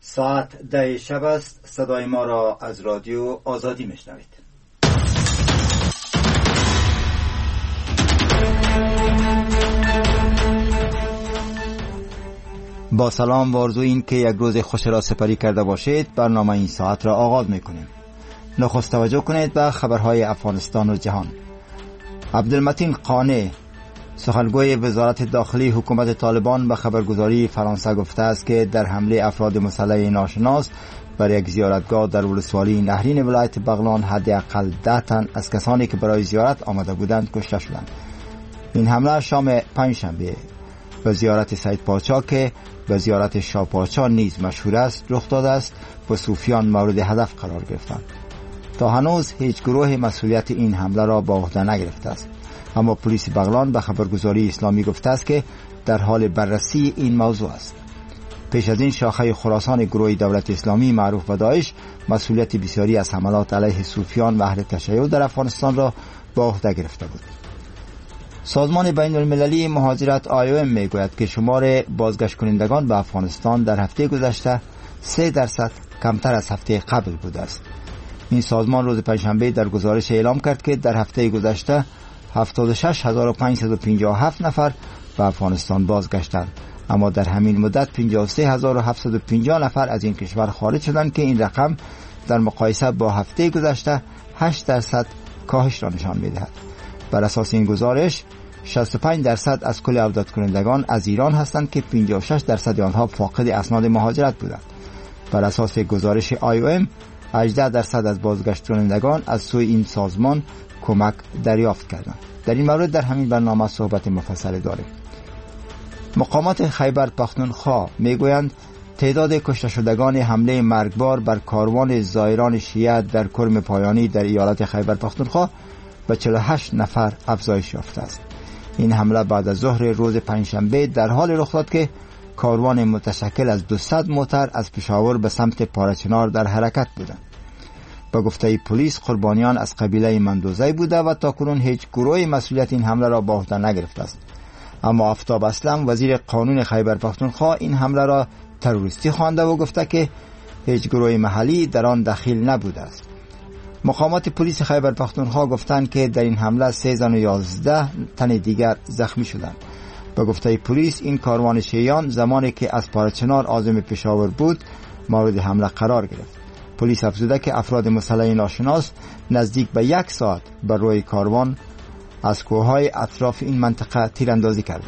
ساعت 10 شب است. صدای ما را از رادیو آزادی میشنوید. با سلام و آرزوی این که یک روز خوش را سپری کرده باشید. برنامه این ساعت را آغاز میکنیم. نخست توجه کنید به خبرهای افغانستان و جهان. عبدالمتین قانع، سخنگوی وزارت داخلی حکومت طالبان، به خبرگزاری فرانسه گفته است که در حمله افراد مسلح ناشناس بر یک زیارتگاه در ولسوالی نهرین ولایت بغلان حداقل 10 تن از کسانی که برای زیارت آمده بودند کشته شدند. این حمله شام پنجشنبه به زیارت سید پاچا که به زیارت شاه پاچا نیز مشهور است رخ داده است و صوفیان مورد هدف قرار گرفتند. تا هنوز هیچ گروه مسئولیت این حمله را به عهده نگرفته است، اما پلیس بغلان به خبرگزاری اسلامی گفته است که در حال بررسی این موضوع است. پیش از این شاخه خراسان گروه دولت اسلامی معروف به داعش مسئولیت بسیاری از حملات علیه صوفیان و اهل تشیع در افغانستان را به عهده گرفته بود. سازمان بین المللی مهاجرت IOM میگوید که شمار بازگشت کنندگان به افغانستان در هفته گذشته 3% کمتر از هفته قبل بوده است. این سازمان روز پنجشنبه در گزارش اعلام کرد که در هفته گذشته 76557 نفر به افغانستان بازگشتند، اما در همین مدت 53750 نفر از این کشور خارج شدند که این رقم در مقایسه با هفته گذشته 8% کاهش را نشان می‌دهد. بر اساس این گزارش 65% از کل عودت کنندگان از ایران هستند که 56% آنها فاقد اسناد مهاجرت بودند. بر اساس گزارش IOM 18% از بازگشت کنندگان از سوی این سازمان کمک دریافت کردند. در این مورد در همین برنامه صحبت مفصل داریم. مقامات خیبر پختونخوا میگویند تعداد کشته شدگان حمله مرگبار بر کاروان زائران شیعه در کرم پایانی در ایالت خیبر پختونخوا به 48 نفر افزایش یافته است. این حمله بعد از ظهر روز پنجشنبه در حال رخ داد که کاروان متشکل از 200 موتر از پشاور به سمت پارچنار در حرکت بودند. با گفته پلیس قربانیان از قبیله مندوزی بوده و تاکنون هیچ گروه مسئولیت این حمله را به عهده نگرفته است. اما آفتاب اسلم وزیر قانون خیبر پختونخوا این حمله را تروریستی خوانده و گفته که هیچ گروه محلی در آن دخیل نبوده است. مقامات پلیس خیبر پختونخوا گفتند که در این حمله 3 زن و 11 تن دیگر زخمی شدند. با گفته پلیس این کاروان شیعیان زمانی که از پارچنار عازم پشاور بود مورد حمله قرار گرفت. پلیس افزوده که افراد مسلح ناشناس نزدیک به 1 ساعت بر روی کاروان از کوههای اطراف این منطقه تیراندازی کردند.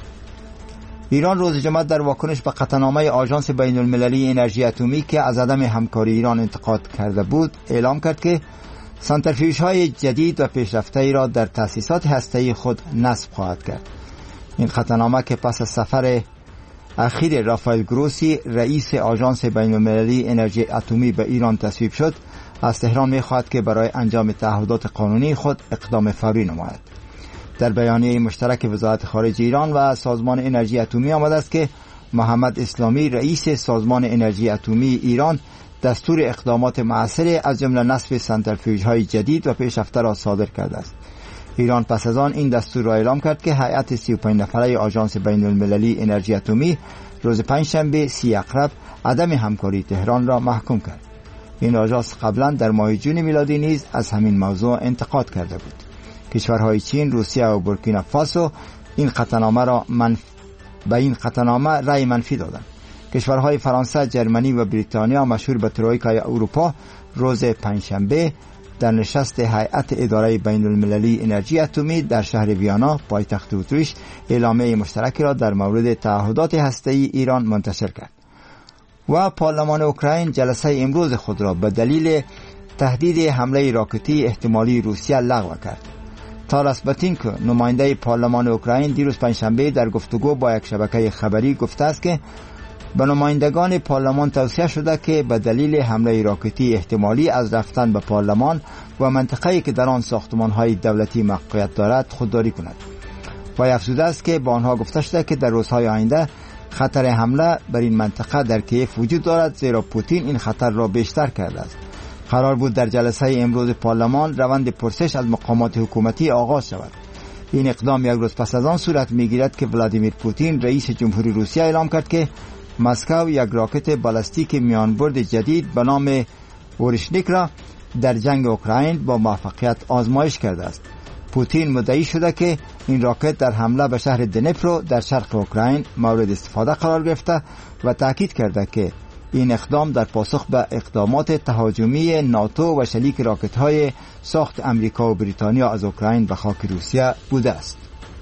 ایران روز جمعه در واکنش به قطعنامه آژانس بین المللی انرژی اتمی که از عدم همکاری ایران انتقاد کرده بود اعلام کرد که سانتریفیوژهای جدید و پیشرفته‌ای را در تأسیسات هسته‌ای خود نصب خواهد کرد. این قطعنامه که پس از سفر اخیر رافائل گروسی رئیس آژانس بین المللی انرژی اتمی به ایران تصویب شد، از تهران می‌خواهد که برای انجام تعهدات قانونی خود اقدام فوری نماید. در بیانیه مشترک وزارت خارجه ایران و سازمان انرژی اتمی آمده است که محمد اسلامی رئیس سازمان انرژی اتمی ایران دستور اقدامات مؤثر از جمله نصب سانتریفیوژهای جدید و پیشرفته را صادر کرده است. ایران پس از آن این دستور را اعلام کرد که هیئت 35 نفره آژانس بین المللی انرژی اتمی روز پنجشنبه 30 اقرب عدم همکاری تهران را محکوم کرد. این آژانس قبلا در ماه جون میلادی نیز از همین موضوع انتقاد کرده بود. کشورهای چین، روسیه و بورکینافاسو این قطعنامه رأی منفی دادند. کشورهای فرانسه، جرمنی و بریتانیا مشهور به ترویکای اروپا روز پنجشنبه در نشست هیئت اداره بین المللی انرژی اتمی در شهر ویانا پایتخت اتریش اعلامیه مشترکی را در مورد تعهدات هسته‌ای ایران منتشر کرد. و پارلمان اوکراین جلسه امروز خود را به دلیل تهدید حمله راکتی احتمالی روسیه لغو کرد. تاراس باتینکو نماینده پارلمان اوکراین دیروز پنجشنبه در گفتگو با یک شبکه خبری گفته است که به نمایندگان پارلمان توصیه شده که به دلیل حمله راکتی احتمالی از رفتن به پارلمان و منطقه‌ای که در آن ساختمان‌های دولتی موقعیت دارد خودداری کنند. و افزوده است که با آنها گفته شده که در روزهای آینده خطر حمله بر این منطقه در کیف وجود دارد، زیرا پوتین این خطر را بیشتر کرده است. قرار بود در جلسه امروز پارلمان روند پرسش از مقامات حکومتی آغاز شود. این اقدام یک روز پس از آن صورت می‌گیرد که ولادیمیر پوتین رئیس جمهوری روسیه اعلام کرد که مسکو یک راکت بالستیک میانبرد جدید به نام اورشنیک را در جنگ اوکراین با موفقیت آزمایش کرده است. پوتین مدعی شده که این راکت در حمله به شهر دنیپرو در شرق اوکراین مورد استفاده قرار گرفته و تاکید کرده که این اقدام در پاسخ به اقدامات تهاجمی ناتو و شلیک راکت‌های ساخت امریکا و بریتانیا از اوکراین به خاک روسیه بوده است.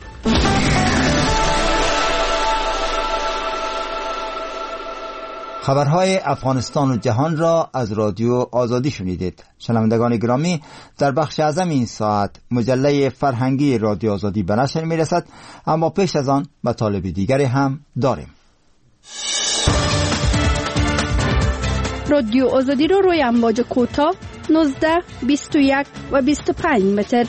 خبرهای افغانستان و جهان را از رادیو آزادی شنیدید. شنوندگان گرامی، در بخش اعظم این ساعت مجله فرهنگی رادیو آزادی به نشر می‌رسد، اما پیش از آن مطالب دیگری هم داریم. رادیو آزادی رو روی امواج کوتاه 19, 21 و 25 متر.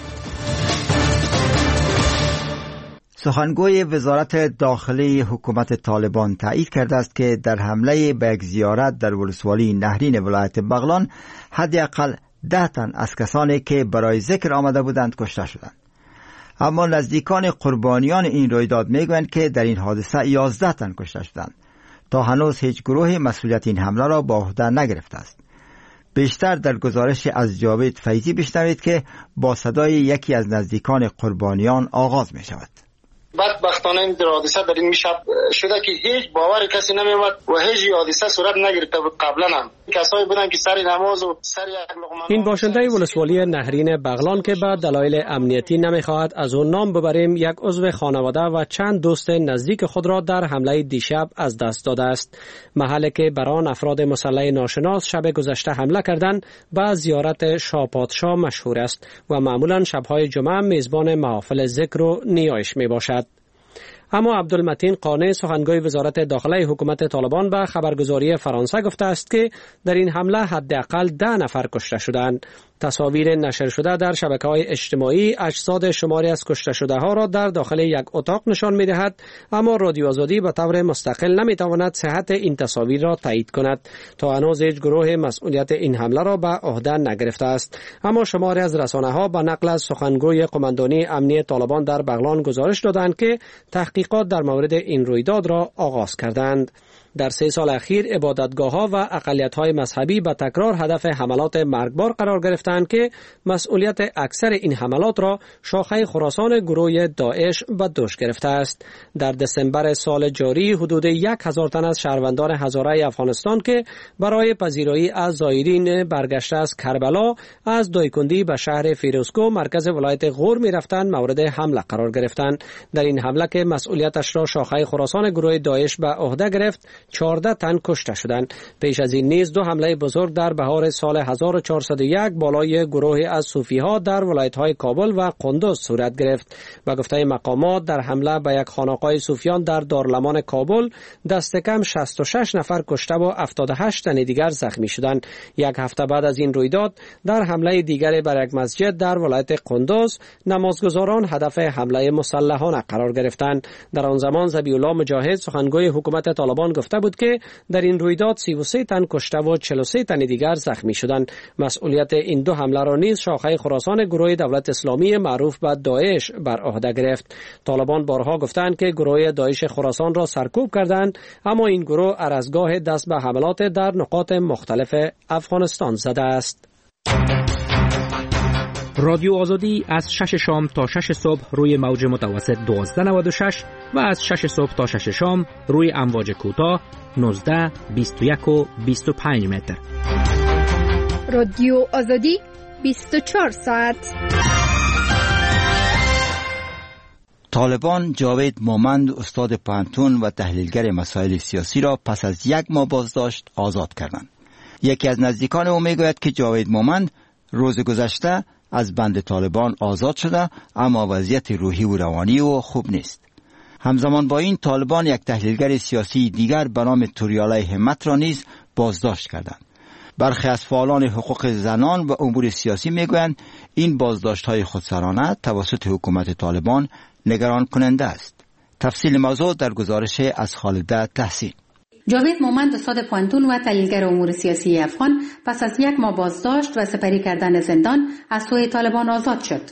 سخنگوی وزارت داخلی حکومت طالبان تایید کرده است که در حمله به یک زیارت در ولسوالی نهرین ولایت بغلان حداقل 10 تن از کسانی که برای ذکر آمده بودند کشته شدند. اما نزدیکان قربانیان این رویداد میگویند که در این حادثه 11 تن کشته شدند. تا هنوز هیچ گروه مسئولیت این حمله را به عهده نگرفته است. بیشتر در گزارش از جاوید فیضی بشنوید که با صدای یکی از نزدیکان قربانیان آغاز می شود. بدبختانه این حادثه در این شب شده که هیچ باور کسی نمی‌آمد و هیچ حادثه صورت نگرفته بود. قبلا هم کسایی بودن که سر نماز و سر یک لقمه. این باشنده ولسوالی نهرین بغلان که به دلایل امنیتی نمی‌خواهد از اون نام ببریم، یک عضو خانواده و چند دوست نزدیک خود را در حمله دیشب از دست داده است. محلی که بر آن افراد مسلح ناشناس شب گذشته حمله کردند به زیارت شاه پادشاه مشهور است و معمولا شب‌های جمعه میزبان محافل ذکر و نیایش میباشد. اما عبدالمتین قانع سخنگوی وزارت داخلی حکومت طالبان به خبرگزاری فرانسه گفته است که در این حمله حداقل 10 نفر کشته شدند. تصاویر نشر شده در شبکه‌های اجتماعی اجساد شماری از کشته شده ها را در داخل یک اتاق نشان می‌دهد، اما رادیو آزادی به طور مستقل نمی‌تواند صحت این تصاویر را تایید کند. تا هنوز هیچ گروه مسئولیت این حمله را به عهده نگرفته است، اما شماری از رسانه‌ها به نقل از سخنگوی قماندانی امنیت طالبان در بغلان گزارش دادند که تحقیقات در مورد این رویداد را آغاز کردند. در 3 سال اخیر عبادتگاه‌ها و اقلیت‌های مذهبی به تکرار هدف حملات مرگبار قرار گرفتند که مسئولیت اکثر این حملات را شاخه خراسان گروه داعش به دوش گرفته است. در دسامبر سال جاری حدود 1000 تن از شهروندان هزاره افغانستان که برای پذیرایی از زائرین برگشته از کربلا از دایکندی به شهر فیروزکو مرکز ولایت غور می‌رفتند مورد حمله قرار گرفتند. در این حمله که مسئولیتش را شاخه خراسان گروه داعش به عهده گرفت، 14 تن کشته شدند. پیش از این نیز 2 حمله بزرگ در بهار سال 1401 بالای گروهی از صوفی‌ها در ولایت‌های کابل و قندوز صورت گرفت. و گفته مقامات در حمله به یک خانقاه صوفیان در دارالمان کابل دست کم 66 نفر کشته و 78 تن دیگر زخمی شدند. یک هفته بعد از این رویداد در حمله دیگر بر یک مسجد در ولایت قندوز نمازگزاران هدف حمله مسلحانه قرار گرفتند. در آن زمان ذبیح الله مجاهد سخنگوی حکومت طالبان گفته بود که در این رویداد 33 تن کشته و 43 تن دیگر زخمی شدند. مسئولیت این 2 حمله را نیز شاخه خراسان گروه دولت اسلامی معروف به داعش بر عهده گرفت. طالبان بارها گفتند که گروه داعش خراسان را سرکوب کردند، اما این گروه هر از گاه دست به حملات در نقاط مختلف افغانستان زده است. رادیو آزادی از 6 شام تا 6 صبح روی موج متوسط 1296 و از 6 صبح تا 6 شام روی امواج کوتاه 19، 21 و 25 متر. رادیو آزادی 24 ساعت. طالبان جاوید مومند استاد پانتون و تحلیلگر مسائل سیاسی را پس از 1 ماه بازداشت آزاد کردند. یکی از نزدیکان او میگوید که جاوید مومند روز گذشته از بند طالبان آزاد شده، اما وضعیت روحی و روانی او خوب نیست. همزمان با این طالبان یک تحلیلگر سیاسی دیگر به نام توریالای همت را نیز بازداشت کردند. برخی از فعالان حقوق زنان و امور سیاسی میگویند این بازداشت‌های خودسرانه توسط حکومت طالبان نگران کننده است. تفصیل موضوع در گزارش از خالده تحسین. جاوید مومند استاد پانتون و تحلیلگر امور سیاسی افغان پس از 1 ماه بازداشت و سپری کردن زندان از سوی طالبان آزاد شد.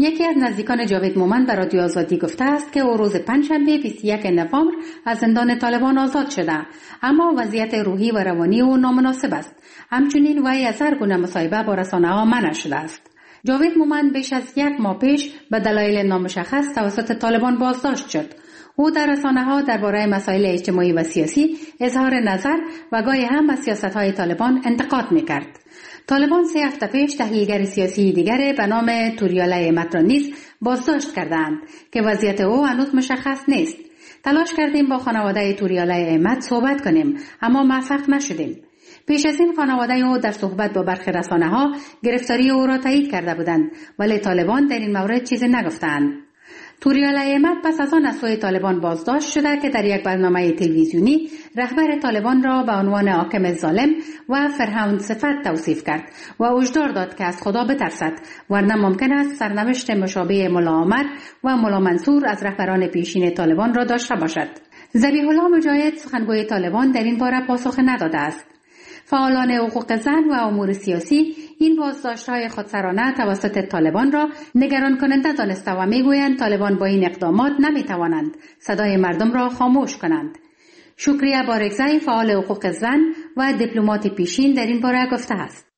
یکی از نزدیکان جاوید مومند به رادیو آزادی گفته است که او روز پنجشنبه 21 نوامبر از زندان طالبان آزاد شده، اما وضعیت روحی و روانی او نامناسب است. همچنین وی از هر گونه مصاحبه با رسانه‌ها منع شده است. جاوید مومند بیش از 1 ماه پیش به دلایل نامشخص توسط طالبان بازداشت شد. او در رسانه‌ها درباره مسائل اجتماعی و سیاسی اظهار نظر و گاهی هم از سیاست‌های طالبان انتقاد می‌کرد. طالبان 3 هفته پیش تحلیلگر سیاسی دیگر به نام توریالا احمد را نیز بازداشت کردند که وضعیت او هنوز مشخص نیست. تلاش کردیم با خانواده توریالا احمد صحبت کنیم اما موفق نشدیم. پیش از این خانواده او در صحبت با برخی رسانه‌ها گرفتاری او را تایید کرده بودند، ولی طالبان در این مورد چیزی نگفتند. توریالا احمد پس از آن از سوی طالبان بازداشت شده که در یک برنامه تلویزیونی رهبر طالبان را به عنوان حاکم ظالم و فرعون صفت توصیف کرد و هشدار داد که از خدا بترسد، ورنه ممکن است سرنوشت مشابه ملا عمر و ملا منصور از رهبران پیشین طالبان را داشته باشد. ذبیح الله مجاهد سخنگوی طالبان در این باره پاسخ نداده است. فعالان حقوق زن و امور سیاسی این بازداشت‌های خودسرانه توسط طالبان را نگران کننده دانسته و میگویند طالبان با این اقدامات نمیتوانند صدای مردم را خاموش کنند. شکریه بارگزای فعال حقوق زن و دیپلمات پیشین در این باره گفته است.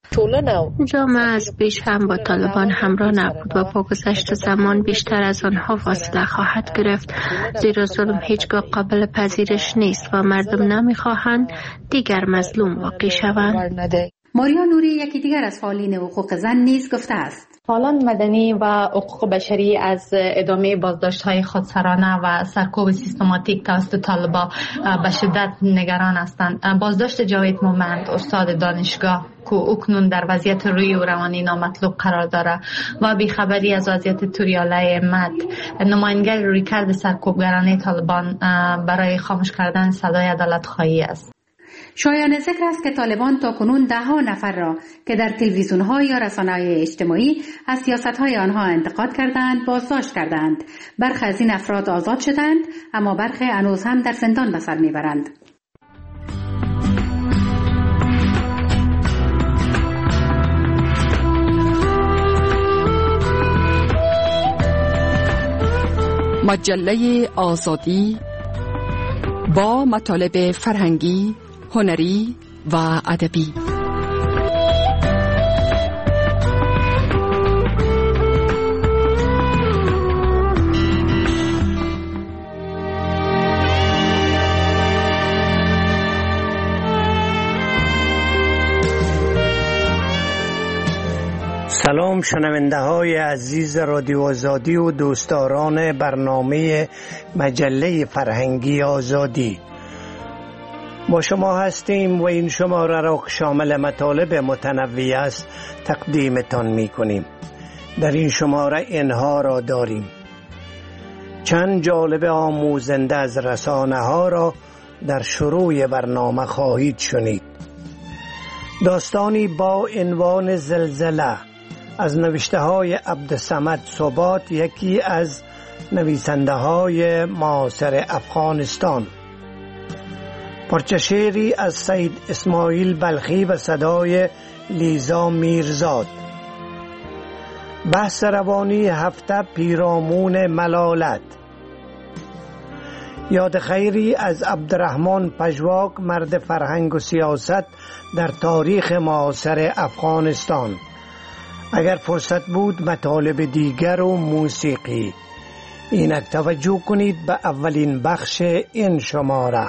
جامعه از پیش هم با طالبان همراه نبود و با گذشت زمان بیشتر از آنها فاصله خواهد گرفت، زیرا ظلم هیچگاه قابل پذیرش نیست و مردم نمیخواهند دیگر مظلوم واقع شوند. ماریا نوری یکی دیگر از فعالین حقوق زن نیز گفته است. فعالان مدنی و حقوق بشری از ادامه بازداشت‌های خودسرانه و سرکوب سیستماتیک توسط طالبان به شدت نگران هستند. بازداشت جاوید مومند استاد دانشگاه که اکنون در وضعیت روحی و روانی نامطلوب قرار داره و بیخبری از وضعیت توریالا احمد نماینده رویکرد سرکوبگرانه طالبان برای خاموش کردن صدای عدالت خواهی است. شایان ذکر است که طالبان تاکنون 10 نفر را که در تلویزیون‌ها یا رسانه‌های اجتماعی از سیاست‌های آنها انتقاد کردند بازداشت کردند. برخی از این افراد آزاد شدند اما برخی هنوز هم در زندان به سر میبرند. مجله آزادی با مطالب فرهنگی، هنری و ادبی. سلام شنونده های عزیز رادیو آزادی و دوستداران برنامه مجله فرهنگی آزادی، با شما هستیم و این شماره را که شامل مطالب متنوع است تقدیمتان می کنیم. در این شماره اینها را داریم: چند جالب آموزنده از رسانه ها را در شروع برنامه خواهید شنید. داستانی با عنوان زلزله از نوشته های عبدالصمد ثبات، یکی از نویسنده های معاصر افغانستان. پارچه شعری از سید اسماعیل بلخی و صدای لیزا میرزاد. بحث روانی هفته پیرامون ملالت. یاد خیری از عبدالرحمن پژواک، مرد فرهنگ و سیاست در تاریخ معاصر افغانستان. اگر فرصت بود مطالب دیگر و موسیقی. اینک توجه کنید به اولین بخش این شماره.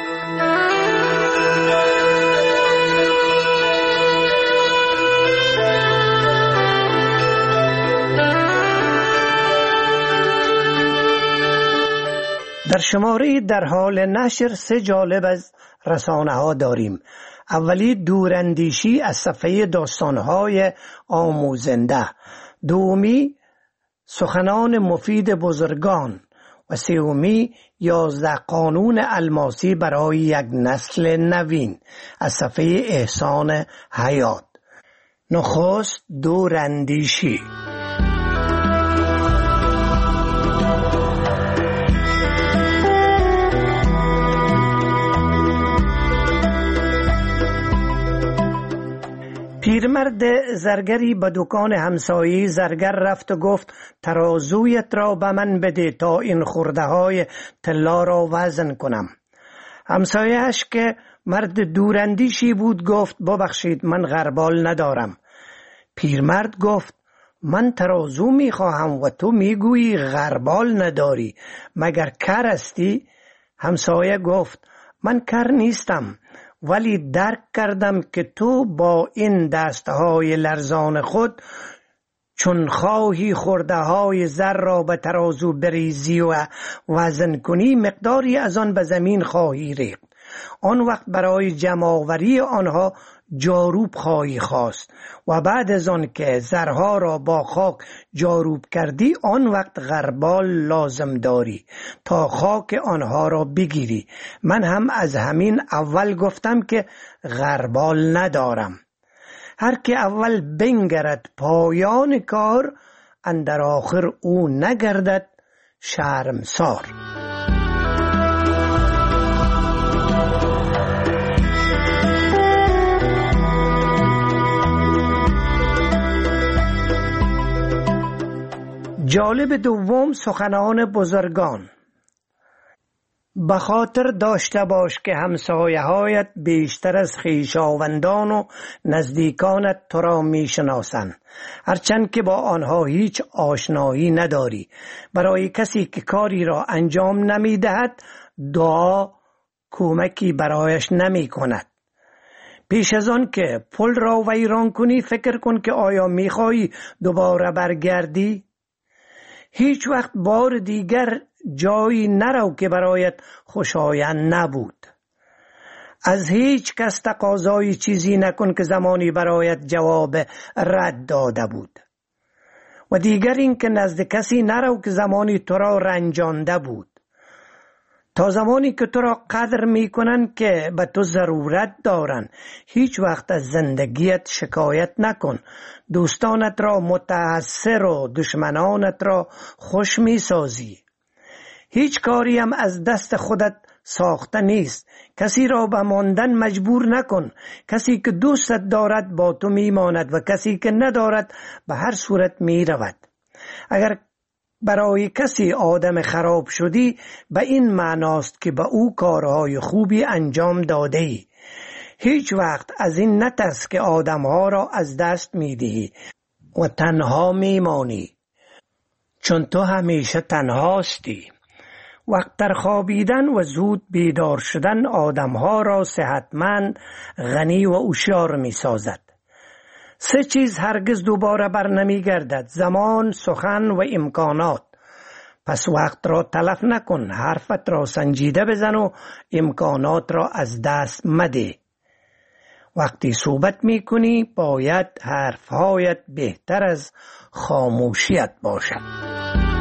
در شماره در حال نشر 3 جالب از رسانه ها داریم. اولی دوراندیشی از صفحه داستانهای آموزنده، دومی سخنان مفید بزرگان و سومی 11 قانون الماسی برای یک نسل نوین از صفحه احسان حیات. نخست دوراندیشی. پیرمرد زرگری به دکان همسایه زرگر رفت و گفت ترازویت را به من بده تا این خرده های طلا را وزن کنم. همسایه‌اش که مرد دوراندیشی بود گفت ببخشید من غربال ندارم. پیرمرد گفت من ترازو میخواهم و تو میگویی غربال نداری، مگر کر هستی؟ همسایه گفت من کر نیستم، ولی درک کردم که تو با این دستهای لرزان خود چون خواهی خرده های زر را به ترازو بریزی و وزن کنی مقداری از آن به زمین خواهی ریخت. آن وقت برای جمع‌آوری آنها جاروب خواهی خواست و بعد از آن که زرها را با خاک جاروب کردی آن وقت غربال لازم داری تا خاک آنها را بگیری. من هم از همین اول گفتم که غربال ندارم. هر که اول بنگرد پایان کار اندر آخر او نگردد شرمسار. جالب دوم سخنان بزرگان. به خاطر داشته باش که همسایه‌هایت بیشتر از خویشاوندان و نزدیکانت تو را میشناسند، هرچند که با آنها هیچ آشنایی نداری. برای کسی که کاری را انجام نمیدهد دعا کمکی برایش نمی کند. پیش از آن که پل را ویران کنی فکر کن که آیا میخواهی دوباره برگردی؟ هیچ وقت بار دیگر جایی نرو که برایت خوشایند نبود. از هیچ کس تقاضای چیزی نکن که زمانی برایت جواب رد داده بود. و دیگر این که نزد کسی نرو که زمانی تو را رنجانده بود. تا زمانی که تو را قدر می کنن که به تو ضرورت دارن. هیچ وقت از زندگیت شکایت نکن. دوستانت را متأثر و دشمنانت را خوش می سازی. هیچ کاری هم از دست خودت ساخته نیست. کسی را به ماندن مجبور نکن. کسی که دوستت دارد با تو می ماند و کسی که ندارد به هر صورت می رود. اگر برای کسی آدم خراب شدی به این معناست که به او کارهای خوبی انجام داده ای. هیچ وقت از این نترس که آدمها را از دست می دهی و تنها می مانی، چون تو همیشه تنهاستی. وقت در خوابیدن و زود بیدار شدن آدمها را صحتمند، غنی و هوشیار می سازد. 3 چیز هرگز دوباره بر نمی گردد: زمان، سخن و امکانات. پس وقت را تلف نکن، حرفت را سنجیده بزن و امکانات را از دست مده. وقتی صحبت می کنی باید حرفهایت بهتر از خاموشیت باشد.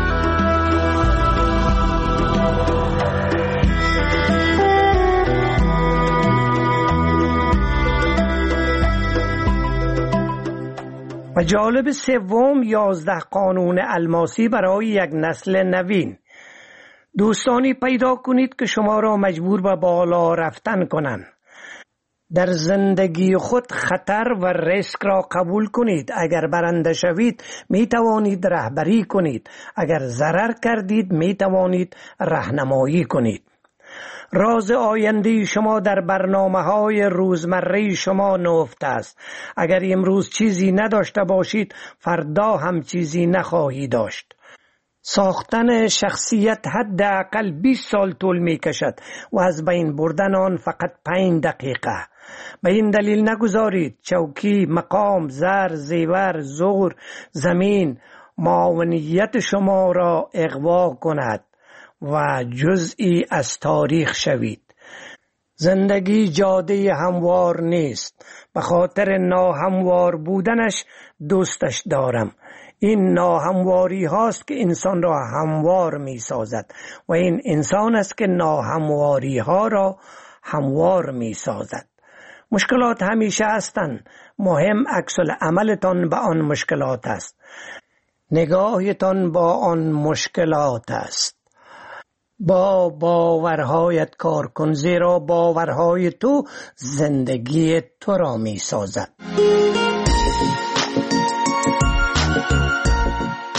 و جالب سوم 11 قانون الماسی برای یک نسل نوین. دوستانی پیدا کنید که شما را مجبور به بالا رفتن کنند. در زندگی خود خطر و ریسک را قبول کنید. اگر برنده شوید می توانید رهبری کنید. اگر ضرر کردید می توانید راهنمایی کنید. راز آینده شما در برنامه‌های روزمره شما نهفته است. اگر امروز چیزی نداشته باشید فردا هم چیزی نخواهی داشت. ساختن شخصیت حداقل 20 سال طول می کشد و از بین بردن آن فقط 5 دقیقه. به این دلیل نگذارید چوکی، مقام، زر، زیور، زور، زمین معاونیت شما را اغوا کند و جزئی از تاریخ شوید. زندگی جاده هموار نیست. به خاطر ناهموار بودنش دوستش دارم. این ناهمواری هاست که انسان را هموار می سازد و این انسان است که ناهمواری ها را هموار می سازد. مشکلات همیشه هستند. مهم عکس العملتان به آن مشکلات است. نگاهتان با آن مشکلات است. با باورهایت کار کن، زیرا باورهای تو زندگی تو را می سازد.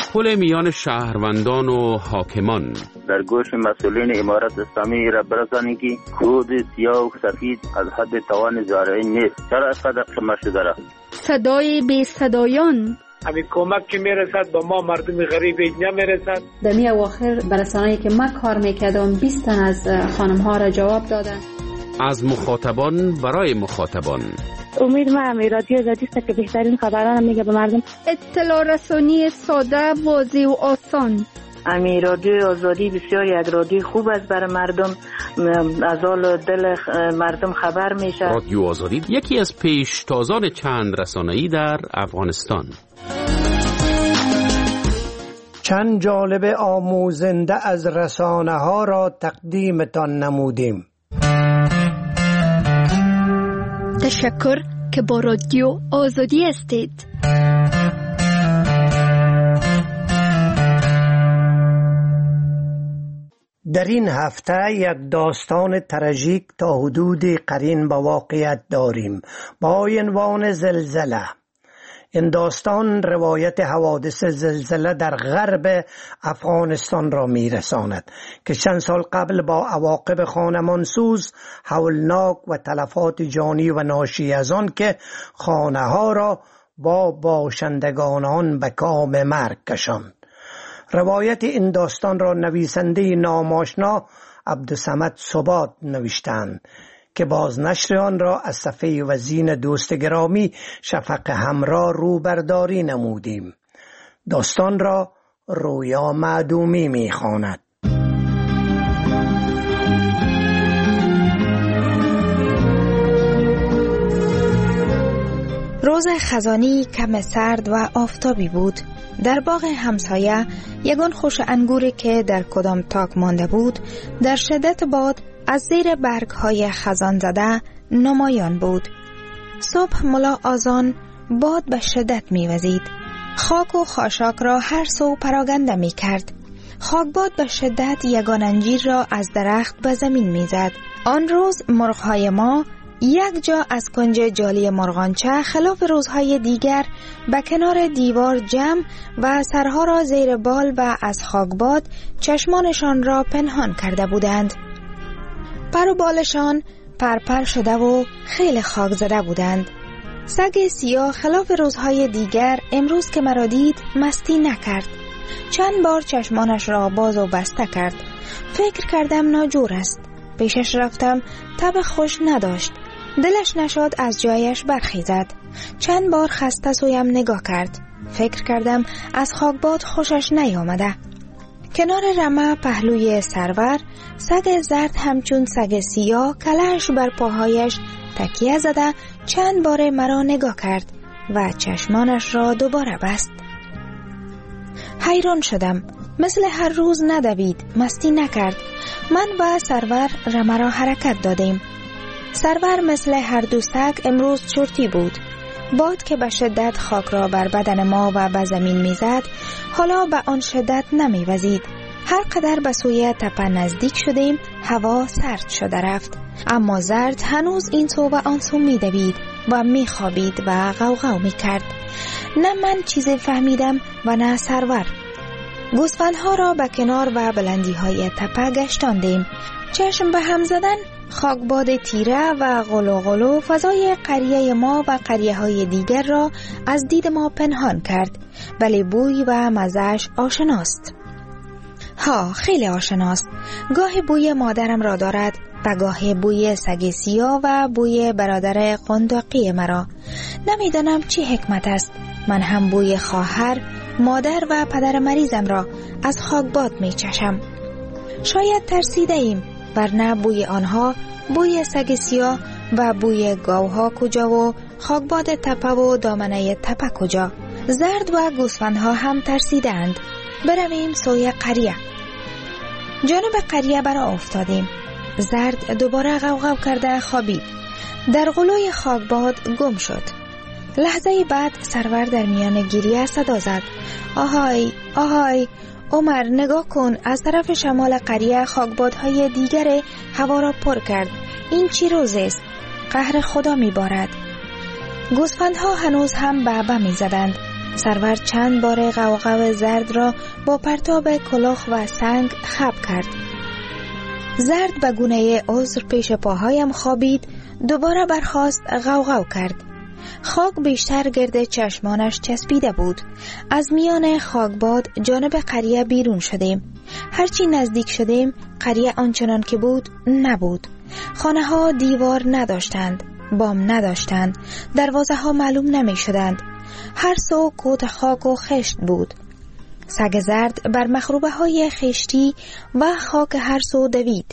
پل میان شهروندان و حاکمان. در گوش مسئولین امارت اسلامی را برسانید که کود سیاه و سفید از حد توان زارعین نیست. چرا اینقدر قمه شده را؟ صدای بی صدایان. همین کمک که میرسد با ما مردم غریب نمیرسد. در می اواخر برسانه‌ای که من کار میکردم 20 تن از خانم ها را جواب دادن. از مخاطبان برای مخاطبان. امید من رادیو آزادی است که بهترین خبران میگه به مردم. اطلاع رسانی ساده، واضح و آسان. رادیو آزادی بسیار یک رادیو خوب است برای مردم، از حال دل مردم خبر میشه. رادیو آزادی یکی از پیشتازان چند رسانه‌ای در افغانستان. چند جالب آموزنده از رسانه ها را تقدیمتان نمودیم. تشکر که با رادیو آزادی هستید. در این هفته یک داستان تراژیک تا حدود قرین با واقعیت داریم با عنوان زلزله. این داستان روایت حوادث زلزله در غرب افغانستان را میرساند که چند سال قبل با عواقب خانمانسوز، هولناک و تلفات جانی و ناشی از آن که خانه ها را با باشندگان آن به کام مرگ کشاند. روایت این داستان را نویسنده ناماشنا عبدالصمد ثبات نوشتند که بازنشر آن را از صفحه وزین دوست گرامی شفق همراه روبرداری نمودیم. داستان را رویا معدومی می‌خواند. روز خزانی کم سرد و آفتابی بود. در باغ همسایه یگان خوش انگوری که در کدام تاک مانده بود در شدت باد از زیر برگ‌های خزان زده نمایان بود. صبح ملا آذان باد به شدت می‌وزید. خاک و خاشاک را هر سو پراگنده می‌کرد. خاکباد به شدت یگان انجیر را از درخت به زمین می‌زد. آن روز مرغ‌های ما یک جا از کنج جالی مرغانچه خلاف روزهای دیگر به کنار دیوار جمع و سرها را زیر بال و از خاکباد چشمانشان را پنهان کرده بودند. پر و بالشان پرپر شده و خیلی خاک زده بودند. سگ سیاه خلاف روزهای دیگر امروز که مرا دید مستی نکرد. چند بار چشمانش را باز و بسته کرد. فکر کردم ناجور است. پیشش رفتم، تب خوش نداشت. دلش نشد از جایش برخیزد. چند بار خسته سویم نگاه کرد. فکر کردم از خاکباد خوشش نیامده. کنار رمه پهلوی سرور سگ زرد همچون سگ سیاه کلهش بر پاهایش تکیه زده چند بار مرا نگاه کرد و چشمانش را دوباره بست. حیران شدم. مثل هر روز ندوید، مستی نکرد. من و سرور رمه را حرکت دادیم. سرور مثل هر دو سگ امروز چرتی بود. باد که به شدت خاک را بر بدن ما و به زمین میزد حالا به آن شدت نمیوزید. هر قدر به سوی تپه نزدیک شدیم هوا سرد شده رفت، اما زرد هنوز این سو و آن سو میدوید و میخوابید و غوغو میکرد. نه من چیزی فهمیدم و نه سرور. گوسفندها را به کنار و بلندی‌های تپه گشتاندیم. چشم به هم زدن خاکباد تیره و غلو فضای قریه ما و قریه‌های دیگر را از دید ما پنهان کرد، ولی بوی و مزه‌اش آشناست. خیلی آشناست. گاهی بوی مادرم را دارد و گاهی بوی سگ سیاه و بوی برادر قنداقی مرا. نمیدانم چی حکمت است. من هم بوی خواهر، مادر و پدر مریضم را از خاکباد می چشم. شاید ترسیده ایم، ورنه بوی آنها، بوی سگ سیاه و بوی گاوها کجا و خاکباد تپه و دامنه تپه کجا؟ زرد و گوسفندها هم ترسیدند. برویم سوی قریه. جانب قریه برا افتادیم. زرد دوباره غوغو کرده خوابید. در غلوی خاکباد گم شد. لحظه بعد سرور در میان گریه صدا زد. آهای آهای عمر، نگاه کن، از طرف شمال قریه خاکبادهای دیگر هوا را پر کرد. این چی روز است؟ قهر خدا میبارد. گوسفندها هنوز هم بعبع میزدند. سرور چند بار غوغو زرد را با پرتاب کلاه و سنگ خب کرد. زرد به گونه عذر پیش پاهایم خوابید، دوباره برخاست غوغو کرد. خاک بیشتر گرد چشمانش چسبیده بود. از میان خاکباد جانب قریه بیرون شدیم. هرچی نزدیک شدیم قریه آنچنان که بود نبود. خانه ها دیوار نداشتند، بام نداشتند، دروازه ها معلوم نمی شدند. هر سو کوت خاک و خشت بود. سگ زرد بر مخروبه های خشتی و خاک هر سو دوید.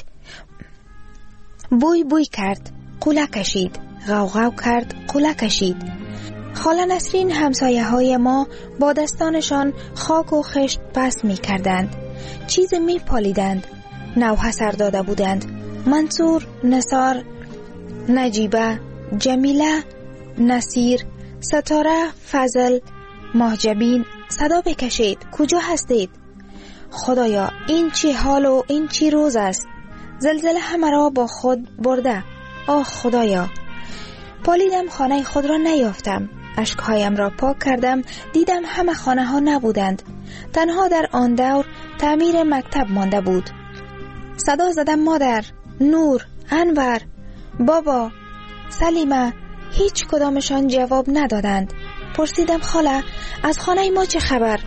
بوی کرد، قوله کشید، غوغو کرد، قوله کشید. خاله نسرین همسایه های ما با دستانشان خاک و خشت پس می کردند. چیز می پالیدند. نوحه سر داده بودند. منصور، نثار، نجیبه، جمیله، نصیر، ستاره، فضل، ماهجبین صدا بکشید. کجا هستید؟ خدایا این چی حال و این چی روز است؟ زلزله همه را با خود برده. آه خدایا. پالیدم، خانه خود را نیافتم. اشکهایم را پاک کردم، دیدم همه خانه ها نبودند. تنها در آن دور تعمیر مکتب مانده بود. صدا زدم مادر، نور، انور، بابا، سلیمه. هیچ کدامشان جواب ندادند. پرسیدم خاله از خانه ما چه خبر؟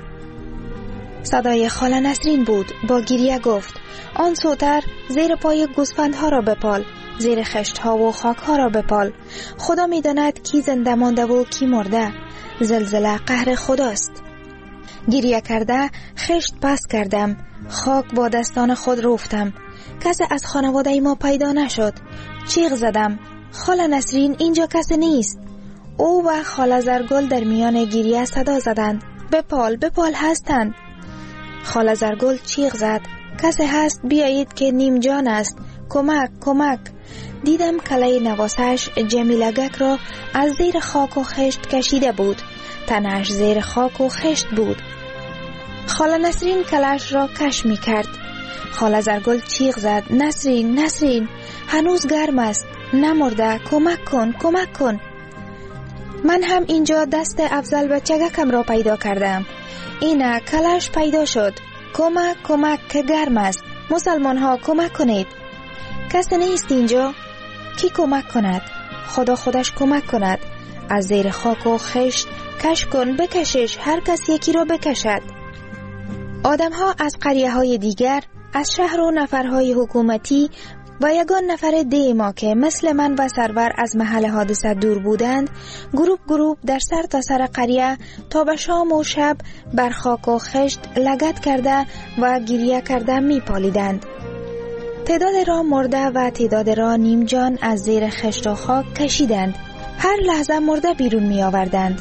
صدای خاله نسرین بود. با گریه گفت آن سوتر زیر پای گوسفندها را بپال، زیر خشت ها و خاک ها را بپال. خدا می داند کی زنده مانده و کی مرده. زلزله قهر خداست. گریه کرده خشت پس کردم. خاک با دستان خود روفتم. کسی از خانواده ما پیدا نشد. چیغ زدم خاله نسرین اینجا کسی نیست. او و خاله زرگل در میان گریه صدا زدند بپال هستند. خاله زرگل چیغ زد کسی هست بیایید که نیم جان است. کمک. دیدم کله نواسش جمیلگک را از زیر خاک و خشت کشیده بود. تنش زیر خاک و خشت بود. خاله نسرین کلش را کش می کرد. خاله زرگل چیغ زد نسرین هنوز گرم است، نمرده، کمک کن. من هم اینجا دست افضل بچگکم را پیدا کردم. اینه کلش پیدا شد. کمک که گرم است. مسلمان ها کمک کنید. کسی نیست اینجا؟ کی کمک کند؟ خدا خودش کمک کند. از زیر خاک و خشت کش کن، بکشش، هر کس یکی را بکشد. آدم ها از قریه های دیگر، از شهر و نفرهای حکومتی و یگان نفر دیما که مثل من و سرور از محل حادثه دور بودند، گروپ در سر تا سر قریه تا به شام و شب بر خاک و خشت لگد کرده و گریه کرده می پالیدند. تعداد را مرده و تعداد را نیم جان از زیر خشت و خاک کشیدند. هر لحظه مرده بیرون می آوردند.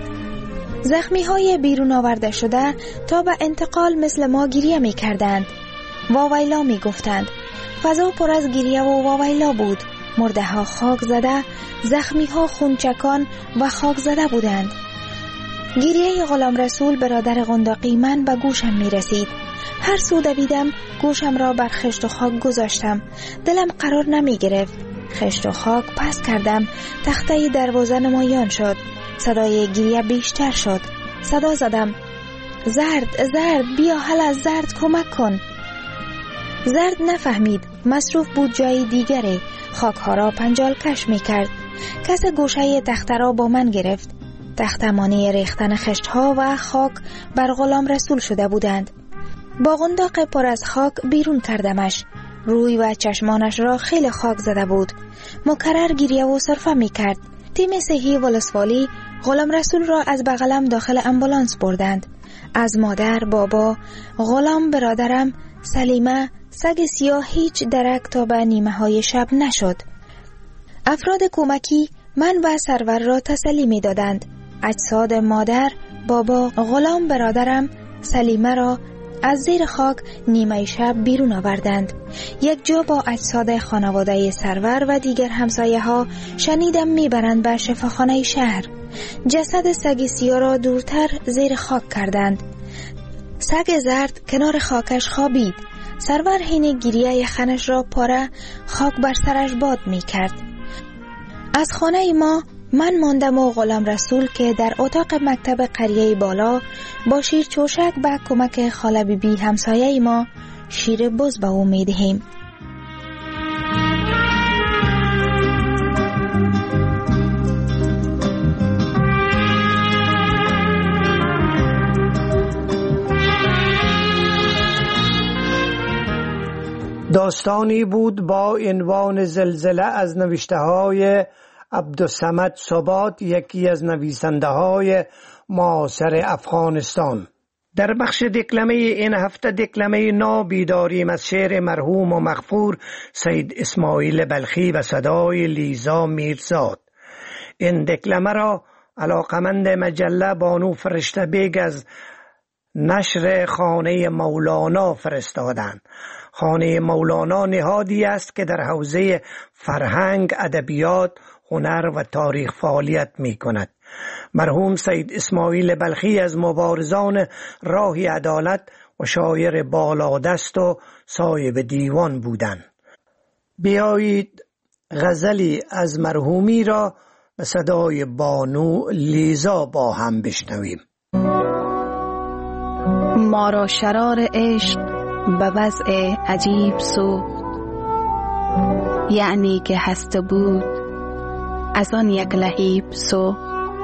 زخمی های بیرون آورده شده تا به انتقال مثل ما گریه می کردند. واویلا می گفتند. فضا پر از گریه و واویلا بود. مرده ها خاک زده، زخمی ها خونچکان و خاک زده بودند. گریه غلام رسول برادر قنداقی من به گوشم می رسید. هر سو دویدم گوشم را بر خشت و خاک گذاشتم. دلم قرار نمی گرفت. خشت و خاک پس کردم. تخته دروازه نمایان شد. صدای گریه بیشتر شد. صدا زدم زرد بیا هلا زرد کمک کن. زرد نفهمید. مصروف بود جای دیگره. خاک ها را پنجال کش می کرد. کس گوشه تخته را با من گرفت. تخته مانع ریختن خشت ها و خاک بر غلام رسول شده بودند. با قنداق پر از خاک بیرون کردمش. روی و چشمانش را خیلی خاک زده بود. مکرر گریه و صرفه می کرد. تیم صحی ولسوالی غلام رسول را از بغلم داخل امبولانس بردند. از مادر، بابا، غلام برادرم، سلیمه، سگ سیاه هیچ درک تا به نیمه های شب نشد. افراد کمکی من و سرور را تسلی می دادند. اجساد مادر، بابا، غلام برادرم، سلیمه را از زیر خاک نیمه شب بیرون آوردند. یک جا با اجساد خانواده سرور و دیگر همسایه ها شنیدم میبرند به شفاخانه شهر. جسد سگ سیاه را دورتر زیر خاک کردند. سگ زرد کنار خاکش خوابید. سرور حین گریه خنش را پاره خاک بر سرش باد می کرد. از خانه ما من ماندم و غلام رسول که در اتاق مکتب قریه بالا با شیر چوشک به کمک خاله بیبی همسایه ما شیر بز به او می دهیم. داستانی بود با عنوان زلزله از نوشته های عبدالصمد ثبات، یکی از نویسنده های معاصر افغانستان. در بخش دکلمه این هفته دکلمه نابی داریم از شعر مرحوم و مغفور سید اسماعیل بلخی و صدای لیزا میرزاد. این دکلمه را علاقمند مجله بانو فرشته بیگ از نشر خانه مولانا فرستادند. خانه مولانا نهادی است که در حوزه فرهنگ، ادبیات، هنر و تاریخ فعالیت می کند. مرحوم سید اسماعیل بلخی از مبارزان راه عدالت و شاعر بالادست و صاحب دیوان بودند. بیایید غزلی از مرحومی را به صدای بانو لیزا با هم بشنویم. ما را شرار عشق به وضع عجیب سوخت، یعنی که هسته بود از آن یک لهیب سوخت.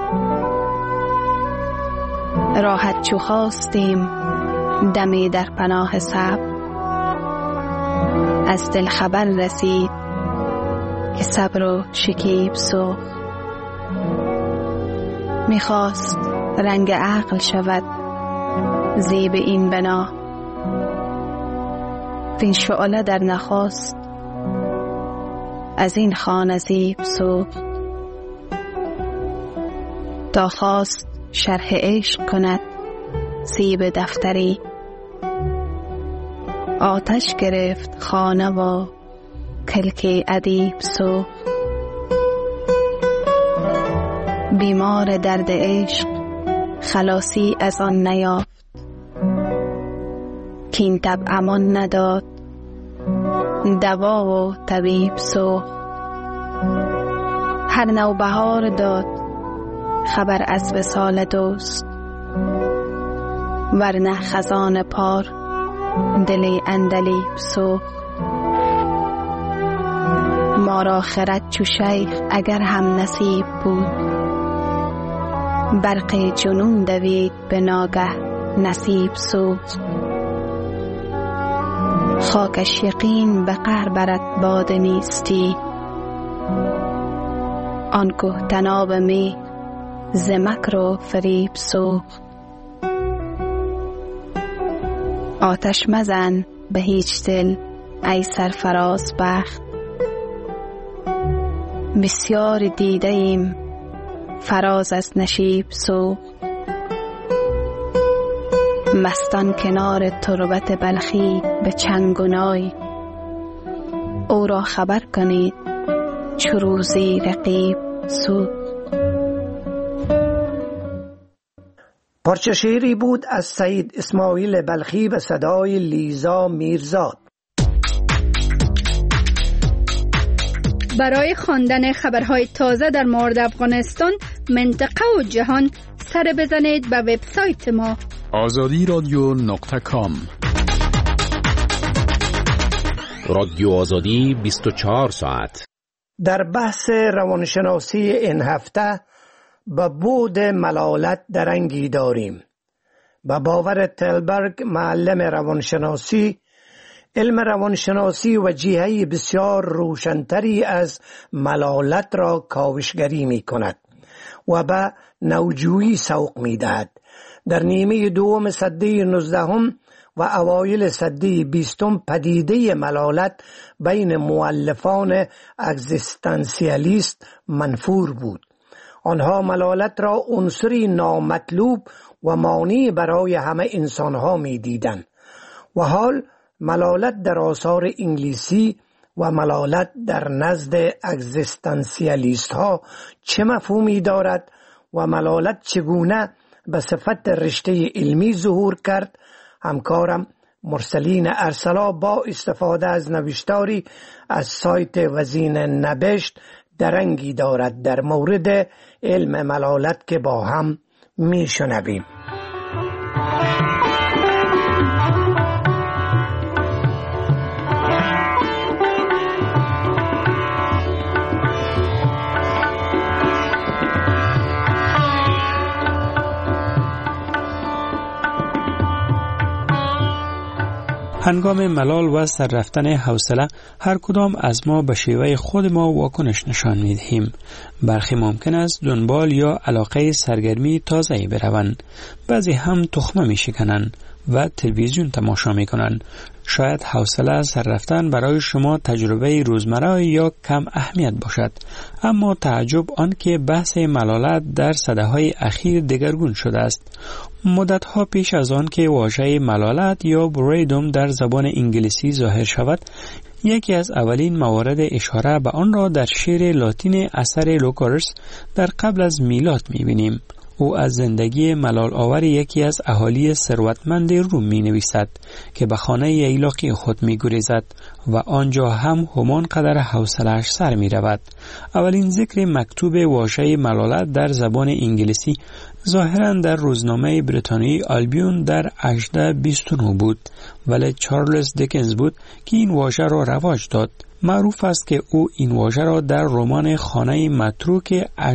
راحت چو خواستیم دمی در پناه صبر، از دل خبر رسید که صبر و شکیب سوخت. میخواست رنگ عقل شود زیب این بنا، وین شعله در نخواست از این خانه زیب سوخت. تا خواست شرح عشق کند زیب دفتری، آتش گرفت خانه و کلک ادیب سوخت. بیمار درد عشق خلاصی از آن نیافت، کین تب امان نداد دوا و طبیب سوخت. هر نوبهار داد خبر از وصال دوست، ورنه خزان پار دل اندلیب سوخت. ما را خرد چو شیخ اگر هم نصیب بود، برق جنون دوید به ناگه نصیب سوخت. خاکش یقین به قهر برد باد نیستی، آن که تناب می ز مکر و فریب سوخت. آتش مزن به هیچ دل ای سرفراز بخت، بسیار دیده ایم فراز از نشیب سوخت. مستان کنار تربت بلخی به چنگ و نای، او را خبر کنید چو روزی رقیب سوخت. پارچه شعری بود از سید اسماعیل بلخی به صدای لیزا میرزاد. برای خواندن خبرهای تازه در مورد افغانستان، منطقه و جهان سر بزنید به وبسایت ما azadi.com. رادیو آزادی 24 ساعت. در بحث روانشناسی این هفته به بود ملالت درنگی داریم. به باور تلبرگ معلم روانشناسی، علم روانشناسی و جهه‌ای بسیار روشنتری از ملالت را کاوشگری می کند و به نوجویی سوق می دهد. در نیمه دوم سده 19 و اوایل سده 20 پدیده ملالت بین مؤلفان اگزیستانسیالیست منفور بود. آنها ملالت را عنصری نامطلوب و مانع برای همه انسانها می دیدند و حال ملالت در آثار انگلیسی و ملالت در نزد اگزیستانسیالیست ها چه مفهومی دارد و ملالت چگونه به صفت رشته علمی ظهور کرد، همکارم مرسلین ارسلا با استفاده از نوشتاری از سایت وزین نبشت درنگی دارد. در مورد علم ملالت که با هم میشنویم. هنگام ملال و سر رفتن حوصله هر کدام از ما به شیوه خود ما واکنش نشان میدهیم. برخی ممکن است دنبال یا علاقه سرگرمی تازه‌ای بروند. بعضی هم تخمه میشکنند و تلویزیون تماشا میکنند. شاید حوصله سر رفتن برای شما تجربه روزمره یا کم اهمیت باشد، اما تعجب آن که بحث ملالت در سده‌های اخیر دگرگون شده است. مدتها پیش از آن که واژه ملالت یا بریدوم در زبان انگلیسی ظاهر شود، یکی از اولین موارد اشاره به آن را در شعر لاتین اثر لوکارس در قبل از میلاد می‌بینیم. او از زندگی ملال آور یکی از اهالی ثروتمند روم می نویسد که به خانه ایلاقی خود می گریزد و آنجا هم همان قدر حوصله‌اش سر می رود. اولین ذکر مکتوب واژه ملالت در زبان انگلیسی ظاهراً در روزنامه بریتانیایی آلبیون در 1829 بود، ولی چارلز دیکنز بود که این واژه را رواج داد. معروف است که او این واژه را در رمان خانه متروک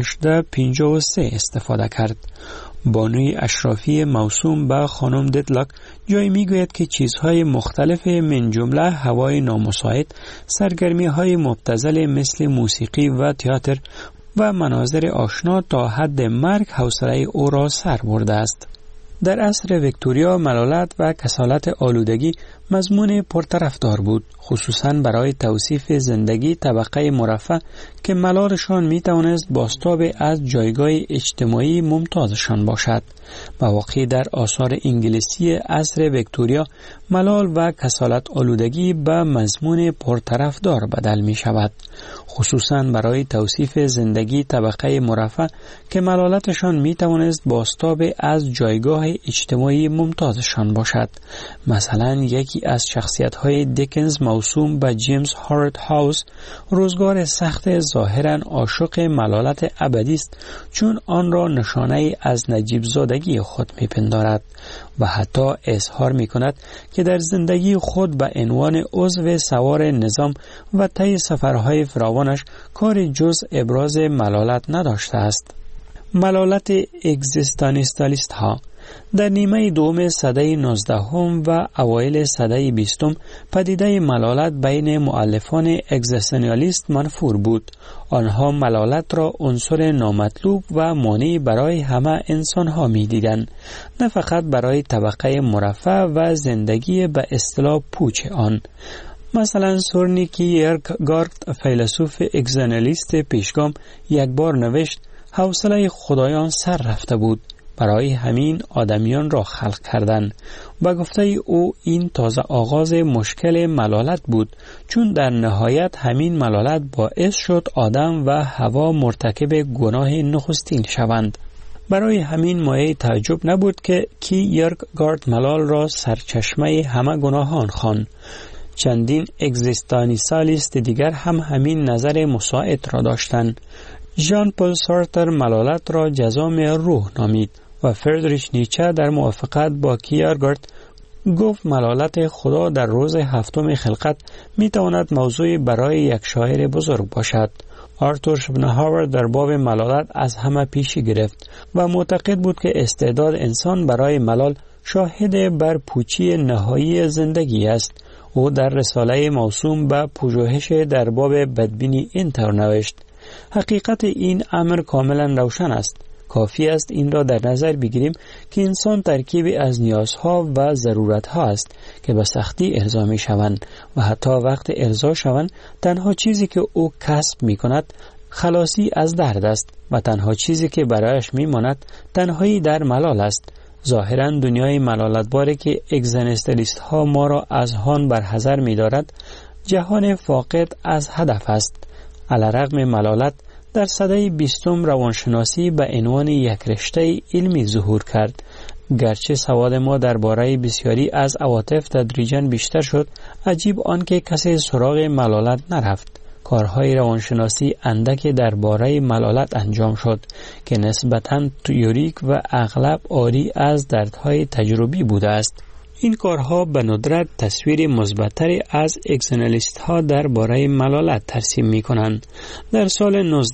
1853 استفاده کرد. بانوی اشرافی موسوم به خانم ددلاک جای میگوید که چیزهای مختلف من جمله هوای نامساعد، سرگرمی‌های مبتذل مثل موسیقی و تئاتر و مناظر آشنا تا حد مرگ حوصله او را سر برده است. در عصر ویکتوریا ملالت و کسالت آلودگی مضمون پرطرفدار بود، خصوصاً برای توصیف زندگی طبقه مرفه که ملالشان می توانست بازتاب از جایگاه اجتماعی ممتازشان باشد. مواقعی در آثار انگلیسی عصر ویکتوریا ملال و کسالت آلودگی به مضمون پرطرفدار بدل می شود، خصوصاً برای توصیف زندگی طبقه مرفه که ملالتشان می توانست بازتاب از جایگاه اجتماعی ممتازشان باشد. مثلا یکی از شخصیت‌های دیکنز موسوم به جیمز هارت هاوس روزگار سخت ظاهراً عاشق ملالت ابدی است، چون آن را نشانه از نجیب زادگی خود می‌پندارد و حتی اظهار می‌کند که در زندگی خود به عنوان عضو سوار نظام و طی سفرهای فراوانش کار جز ابراز ملالت نداشته است. ملالت اگزیستانسیالیست ها در نیمه دوم سده 19 و اوایل سده 20 پدیده ملالت بین مؤلفان اگزیستانسیالیست منفور بود. آنها ملالت را عنصر نامطلوب و مانعی برای همه انسانها می دیدند، نه فقط برای طبقه مرفه و زندگی به اصطلاح پوچ آن. مثلا سورنی کیرکگارد فیلسوف اگزیستانسیالیست پیشگام یک بار نوشت حوصله خدایان سر رفته بود، برای همین آدمیان را خلق کردند. با گفته او این تازه آغاز مشکل ملالت بود، چون در نهایت همین ملالت باعث شد آدم و حوا مرتکب گناه نخستین شوند. برای همین مایه تعجب نبود که کیرکگارد ملال را سرچشمه همه گناهان خواند. چندین اگزیستانسیالیست دیگر هم همین نظر مساعد را داشتند. ژان پل سارتر ملالت را جزام روح نامید و فریدریش نیچه در موافقت با کیرکگارد گفت ملالت خدا در روز هفتم خلقت می تواند موضوعی برای یک شاعر بزرگ باشد. آرتور شوپنهاور در باب ملالت از همه پیشی گرفت و معتقد بود که استعداد انسان برای ملال شاهد بر پوچی نهایی زندگی است. او در رساله موسوم به پژوهش در باب بدبینی اینطور نوشت: حقیقت این امر کاملا روشن است. کافی است این را در نظر بگیریم که انسان ترکیبی از نیازها و ضرورتها است که به سختی ارضا می شوند و حتی وقت ارضا شوند تنها چیزی که او کسب می کند خلاصی از درد است و تنها چیزی که برایش می ماند تنهایی در ملال است. ظاهراً دنیای ملالتباری که اگزیستانسیالیست ها ما را از آن برحذر می دارد جهان فاقد از هدف است. علیرغم ملالت در سده 20 روانشناسی به عنوان یک رشته علمی ظهور کرد. گرچه سواد ما درباره بسیاری از عواطف تدریجاً بیشتر شد، عجیب آن که کسی سراغ ملالت نرفت. کارهای روانشناسی اندکی درباره ملالت انجام شد که نسبتاً تئوریک و اغلب عاری از دردهای تجربی بوده است. این کارها به ندرت تصویر مثبت‌تری از اکسنالیست ها درباره ملالت ترسیم می کنند. در سال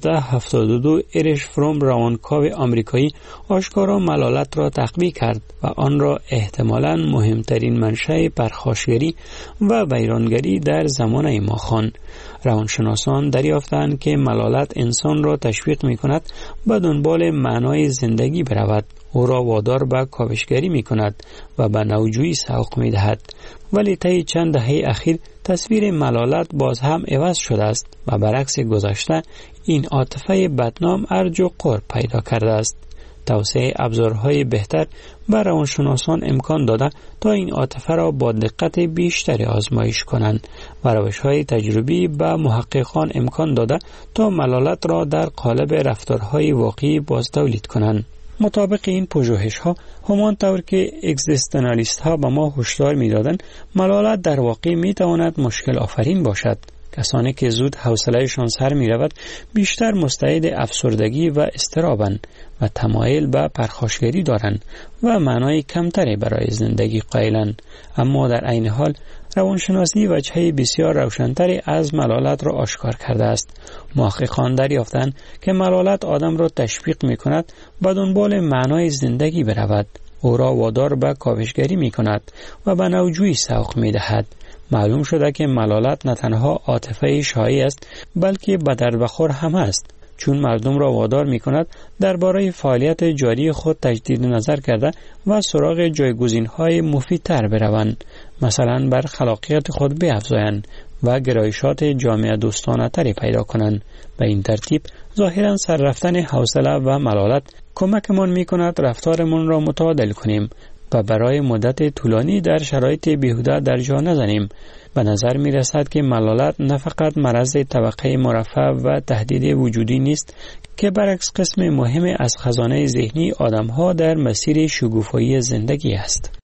1972 اریش فروم روانکاو آمریکایی آشکارا ملالت را تقویه کرد و آن را احتمالاً مهمترین منشأ پرخاشگری و ویرانگری در زمانه ما خواند. روانشناسان دریافتند که ملالت انسان را تشویق می کند به دنبال معنای زندگی برود، او را وادار به کاوشگری می کند و به نوجویی سوق می دهد. ولی طی چند دهه اخیر تصویر ملالت باز هم عوض شده است و برعکس گذشته این عاطفه بدنام ارج و قرب پیدا کرده است. توسعه ابزارهای بهتر به روانشناسان امکان داده تا این عاطفه را با دقت بیشتری آزمایش کنند و روش‌های تجربی به محققان امکان داده تا ملالت را در قالب رفتارهای واقعی باز تولید کنند. مطابق این پژوهش‌ها همانطور که اگزیستانالیست ها به ما هشدار می‌دادند ملالت در واقع می‌تواند مشکل آفرین باشد. کسانی که زود حوصله‌شان سر می‌رود بیشتر مستعد افسردگی و اضطرابند و تمایل به پرخاشگری دارند و معنای کمتری برای زندگی قائلند. اما در عین حال روانشناسی وجهه بسیار روشن‌تری از ملالت را آشکار کرده است. محققان دریافتند که ملالت آدم را تشویق می‌کند به دنبال معنای زندگی برود، او را وادار به کاوشگری می‌کند و به نوجویی سوق می‌دهد. معلوم شده که ملالت نه تنها عاطفه شایع است بلکه به درد بخور هم است، چون مردم را وادار می کند درباره فعالیت جاری خود تجدید نظر کرده و سراغ جایگزین‌های مفیدتر بروند، مثلا بر خلاقیت خود بیفزایند و گرایشات جامعه دوستانه تری پیدا کنند. به این ترتیب ظاهرا سر رفتن حوصله و ملالت کمکمان می کند رفتارمان را متعادل کنیم و برای مدت طولانی در شرایط بیهوده در جا نزنیم. به نظر می رسد که ملالت نه فقط مرض طبقه مرفه و تهدید وجودی نیست که برعکس قسم مهم از خزانه ذهنی آدم‌ها در مسیر شگوفایی زندگی است.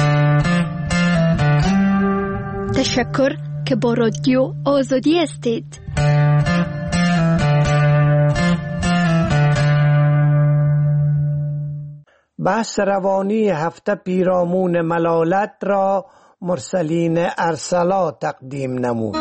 تشکر که با رادیو آزادی هستید. بحث روانی هفته پیرامون ملالت را مرسلین ارسلا تقدیم نمود.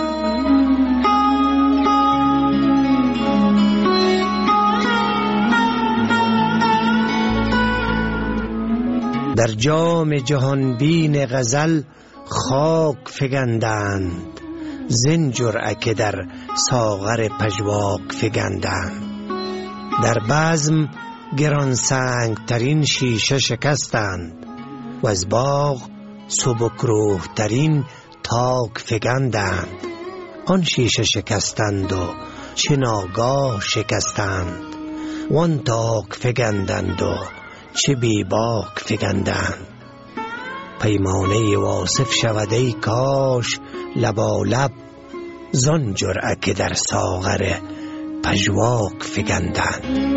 در جام جهانبین غزل خاک فگندند، زین جرعه که در ساغر پژواک فگندند. در بزم گران سنگ ترین شیشه شکستند و از باغ سبکروح ترین تاک فگندند. آن شیشه شکستند و چه ناگاه شکستند، وان تاک فگندند و چه بی باک فگندند. پیمانه واصف شود ای کاش لبالب، زان جرعه که در ساغر پژواک فگندند.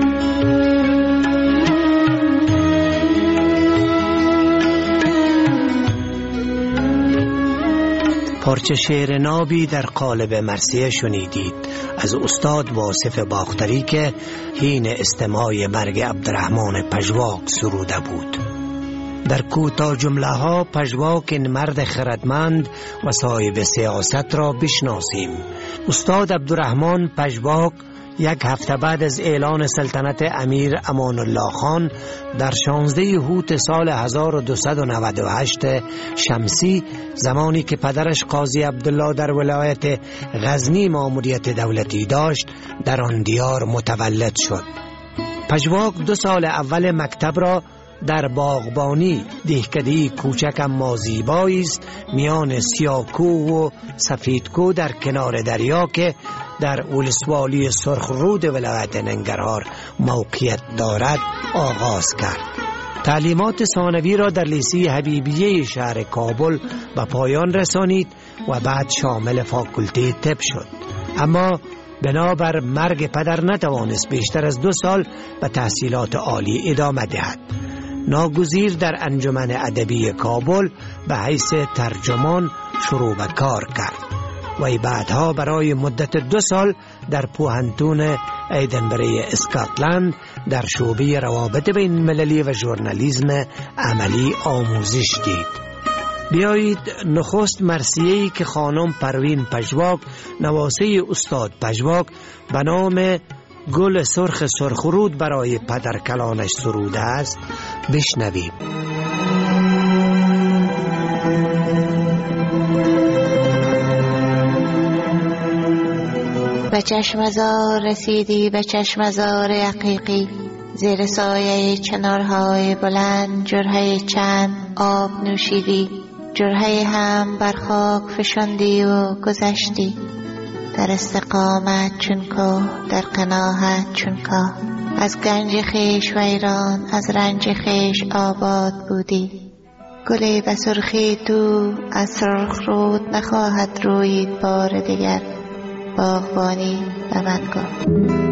پارچه شعر نابی در قالب مرثیه شنیدید از استاد واصف باختری که حین استماع مرگ عبدالرحمن پژواک سروده بود. در کوتاه جمله ها پژواک این مرد خردمند و صاحب سیاست را بشناسیم. استاد عبدالرحمن پژواک یک هفته بعد از اعلان سلطنت امیر امان الله خان در 16 هوت سال 1298 شمسی، زمانی که پدرش قاضی عبدالله در ولایت غزنی مأموریت دولتی داشت، در آن دیار متولد شد. پژواک 2 سال اول مکتب را در باغبانی، دهکده‌ای کوچک اما زیبایی است میان سیاکو و سفیدکو در کنار دریا که در ولسوالی سرخرود ولایت ننگرهار موقعیت دارد آغاز کرد. تعلیمات ثانوی را در لیسه حبیبیه شهر کابل به پایان رسانید و بعد شامل فاکولته طب شد. اما بنابر مرگ پدر نتوانست بیشتر از 2 سال به تحصیلات عالی ادامه دهد. ناگزیر در انجمن ادبی کابل به حیث ترجمان شروع به کار کرد و بعدها برای مدت 2 سال در پوهنتون ایدنبری اسکاتلند در شعبه روابط بین المللی و ژورنالیسم عملی آموزش دید. بیایید نخست مرثیه‌ای که خانم پروین پژواک نواسه استاد پژواک به نام گل سرخ سرخرود برای پدرکلانش سروده است بشنویم. به چشمزار رسیدی، به چشمزار عقیقی، زیر سایه چنارهای بلند جرعه چند آب نوشیدی، جرعه هم بر خاک فشاندی و گذشتی. در استقامت چون کوه، در قناعت چون کاه، از گنج خویش ویران، از رنج خویش آباد بودی. گلی به سرخی تو از سرخ رود نخواهد روید بار دیگر، باغبانی به من گفت.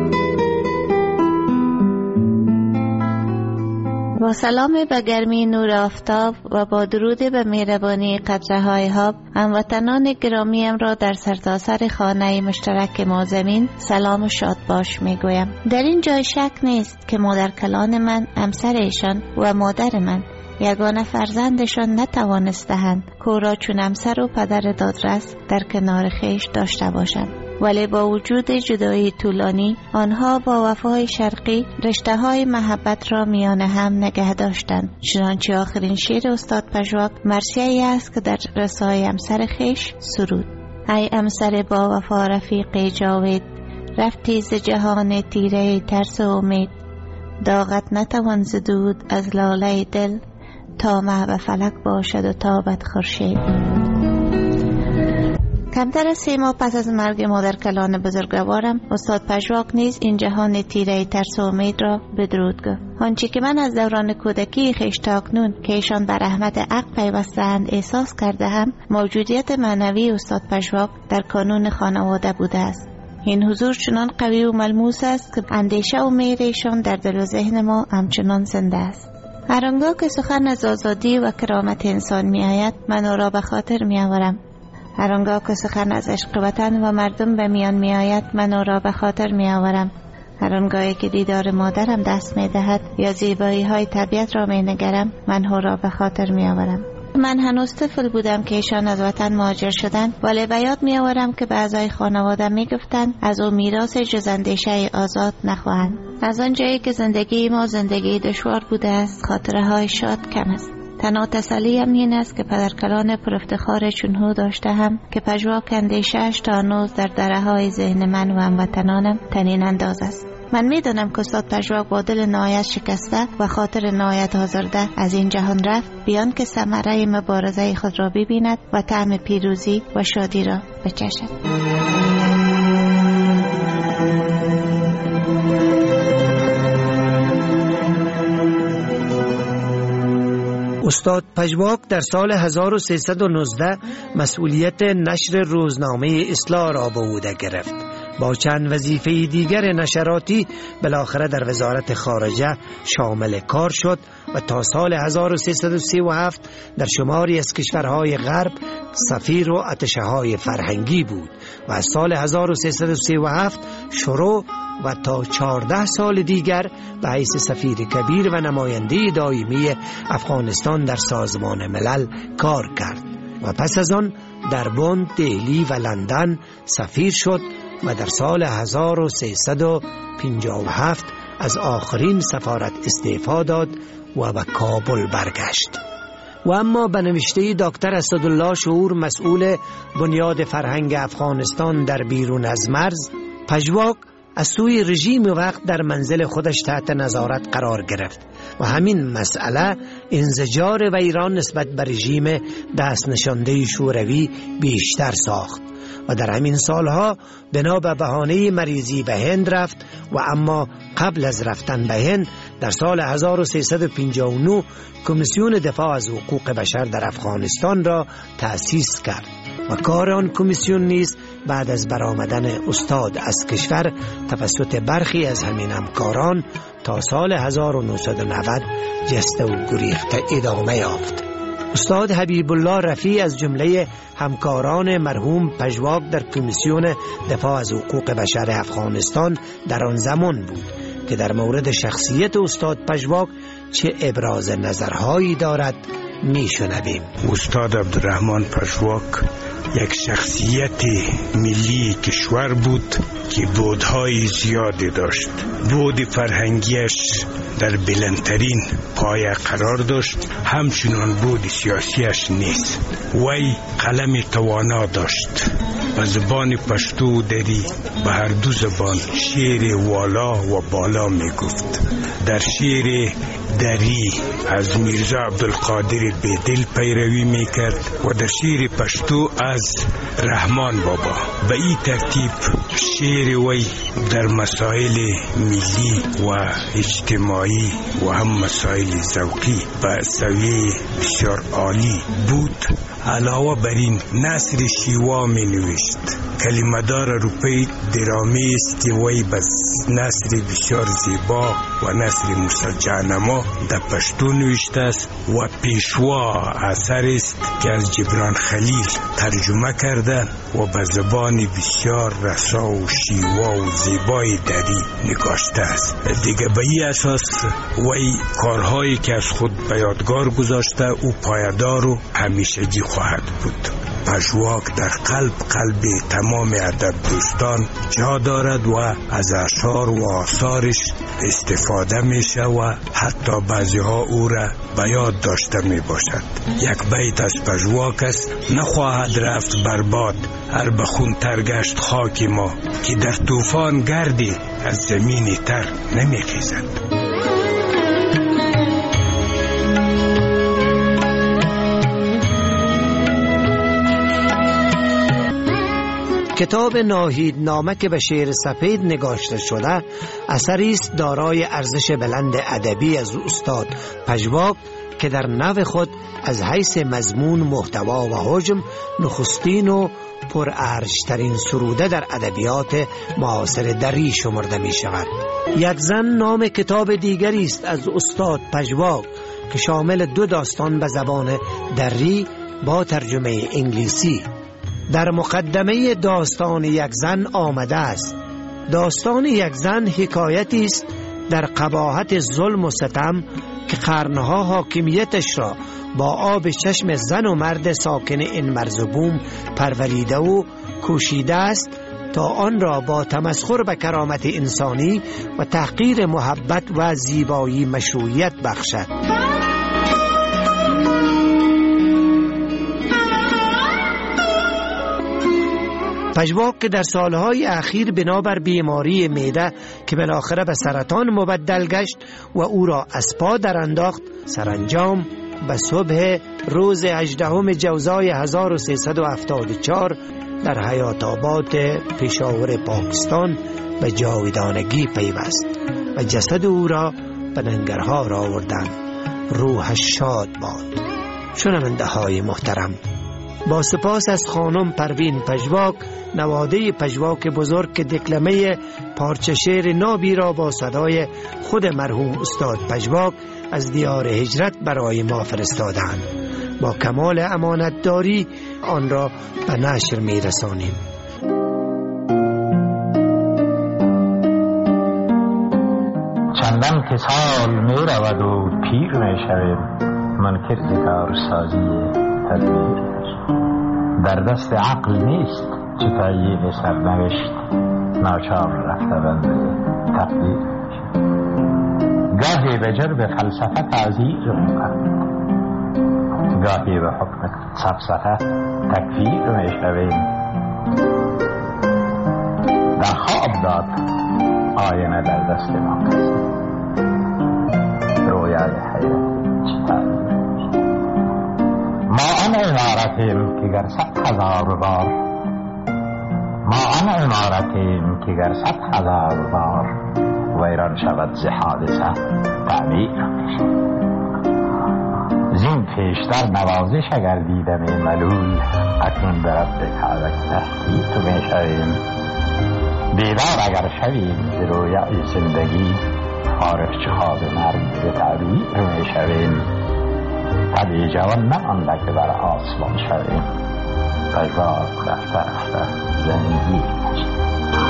با سلام به گرمی نور آفتاب و با درود به مهربانی قطره های آب، هموطنان گرامیم را در سرتاسر خانه مشترک ما زمین سلام و شاد باش می گویم. در این جای شک نیست که مادر کلان من، همسر ایشان و مادر من یگانه فرزندشان نتوانستند که را چون همسر و پدر دادرس در کنار خیش داشته باشند. ولی با وجود جدایی طولانی، آنها با وفای شرقی رشته های محبت را میان هم نگه داشتند. چنانچه آخرین شعر استاد پژواک مرثیه‌ای است که در رسای همسر خیش سرود: ای همسر با وفا رفیق جاوید، رفتی ز جهان تیره ترس و امید، داغت نتوان زدود از لاله دل، تا مه به فلک باشد و تابد خورشید. کمتر از 3 ماه پس از مرگ مادر کلان بزرگوارم، استاد پژواک نیز این جهان تیره ترس و امید را بدرود گفت. آنچه که من از دوران کودکی خویش تا اکنون که ایشان بر رحمت حق پیوسته‌اند احساس کرده هم، موجودیت معنوی استاد پژواک در کانون خانواده بوده است. این حضور چنان قوی و ملموس است که اندیشه و مهر ایشان در دل و ذهن ما همچنان زنده است. هر آنگاه که سخن از آزادی و کرامت انسان می آید، من او را به خاطر می آورم. هر آنگاه که سخن از عشق وطن و مردم به میان می آید، من او را به خاطر می آورم. هر آنگاهی که دیدار مادرم دست می دهد یا زیبایی های طبیعت را می نگرم، من او را به خاطر می آورم. من هنوز طفل بودم که ایشان از وطن مهاجر شدند، ولی به یاد می آورم که به اعضای خانواده می گفتند از او میراث جز اندیشه آزاد نخواهند. از آن جایی که زندگی ما زندگی دشوار بوده است، خاطره های شاد کم است. تنها تسلیم این است که پدرکلان پر افتخار چون داشته هم که پژواک اندیشه‌اش تا هنوز در دره‌های ذهن من و هموطنانم طنین انداز است. من میدانم که استاد پژواک با دل نهایت شکسته و خاطر نهایت آزرده از این جهان رفت، بیان که ثمره مبارزه خود را ببیند و طعم پیروزی و شادی را بچشد. استاد پژواک در سال 1319 مسئولیت نشر روزنامه اصلاح را به عهده گرفت. با چند وظیفه دیگر نشراتی بالاخره در وزارت خارجه شامل کار شد و تا سال 1337 در شماری از کشورهای غرب سفیر و اتشه‌های فرهنگی بود و از سال 1337 شروع و تا 14 سال دیگر به حیث سفیر کبیر و نماینده دائمی افغانستان در سازمان ملل کار کرد و پس از آن در بن، دهلی و لندن سفیر شد و در سال 1357 از آخرین سفارت استعفا داد و به کابل برگشت. و اما به نوشته دکتر اسدالله شعور، مسئول بنیاد فرهنگ افغانستان در بیرون از مرز، پژواک از سوی رژیم وقت در منزل خودش تحت نظارت قرار گرفت و همین مسئله انزجار و ایران نسبت به رژیم دست نشانده شوروی بیشتر ساخت و در همین سالها بنا به بهانه مریضی به هند رفت و اما قبل از رفتن به هند در سال 1359 کمیسیون دفاع از حقوق بشر در افغانستان را تأسیس کرد و کار آن کمیسیون نیز بعد از برآمدن استاد از کشور توسط برخی از همین همکاران تا سال 1990 جسته و گریخته ادامه یافت. استاد حبیب الله رفیع از جمله همکاران مرحوم پژواک در کمیسیون دفاع از حقوق بشر افغانستان در آن زمان بود که در مورد شخصیت استاد پژواک چه ابراز نظرهایی دارد میشنویم. استاد عبدالرحمن پژواک یک شخصیت ملی کشور بود که بودهای زیادی داشت. بود فرهنگیش در بلندترین پایه قرار داشت، همچنان بود سیاسیش نیست. وی قلم توانا داشت، به زبان پشتو دری به هر دو زبان شعر والا و بالا می گفت. در شعر دری از میرزا عبدالقادر بیدل پیروی می کرد و در شعر پشتو از رحمان بابا. به این ترتیب شعر وی در مسائل ملی و اجتماعی و هم مسائل ذوقی به سویه بسیار عالی بود. علاوه بر این نثر شیوا می نوشت. کلمه‌دار اروپایی درامی است که وی به نثر بسیار زیبا و نثر مسجعنما در پشتو نوشته است و پیشوا اثر است که از جبران خلیل ترجمه کرده و به زبان بسیار رسا و شیوا و زیبای دری نگاشته است. دیگه به این اساس وی کارهایی که از خود به یادگار گذاشته او پایدار و همیشگی خواهد بود. پژواک در قلب تمام ادب دوستان جا دارد و از اشعار و آثارش استفاده میشه و حتی بعضی ها او را به یاد داشته می باشد. یک بیت از پژواک است: نخواهد رفت برباد هر بخون تر گشت خاک ما، که در طوفان گردی از زمین تر نمی خیزد. کتاب ناهیدنامه که به شعر سپید نگاشته شده اثری است دارای ارزش بلند ادبی از استاد پژواک که در نوع خود از حیث مضمون، محتوا و حجم نخستین و پرارج‌ترین سروده در ادبیات معاصر دری شمرده می شود. یک زن نام کتاب دیگری است از استاد پژواک که شامل 2 داستان به زبان دری با ترجمه انگلیسی. در مقدمه داستان یک زن آمده است: داستان یک زن حکایتی است در قباحت ظلم و ستم که قرنها حاکمیتش را با آب چشم زن و مرد ساکن این مرز و بوم پروریده و کوشیده است تا آن را با تمسخر به کرامت انسانی و تحقیر محبت و زیبایی مشروعیت بخشد. پژواک که در سالهای اخیر بنابر بیماری معده که بالاخره به سرطان مبدل گشت و او را از پا در انداخت، سرانجام به صبح روز 18 جوزای 1374 در حیات آباد پشاور پاکستان به جاودانگی پیوست و جسد او را به ننگرهار آوردند. روحش شاد باد. شنونده های محترم، با سپاس از خانم پروین پژواک، نواده پژواک بزرگ که دکلمه پارچه شعر نابی را با صدای خود مرحوم استاد پژواک از دیار هجرت برای ما فرستادند. با کمال امانتداری آن را به نشر می رسانیم. چندان که سال می رود و پیر می شویم، منکر ز کارسازی تدبیر در دست عقل نیست چه تعیین سرنوشت، ناچار رفته بنده تقدیر. گاهی به جرب فلسفه تعزیر می‌کنیم، گاهی به حکم سفسطه تکفیر می‌شویم. در خواب داد آینه در دست ما کسی، رویای حیرت چه تعبیر. ما آن عمارتیم که گر 100,000 بار، ما آن عمارتیم که گر 100,000 بار ویران شود ز حادثه تعمیر می‌شود. زین پیشتر نوازش اگر دیدم ملول، اکنون به رب کعبه تحقیق می‌شویم. بیدار اگر شویم ز رویای زندگی، فارغ چه خواب مرگ به تعبیر می‌شویم. طبیعی جوان نمانده که بر آسمان شویم. پژواک رفته رفته زندگی کشید.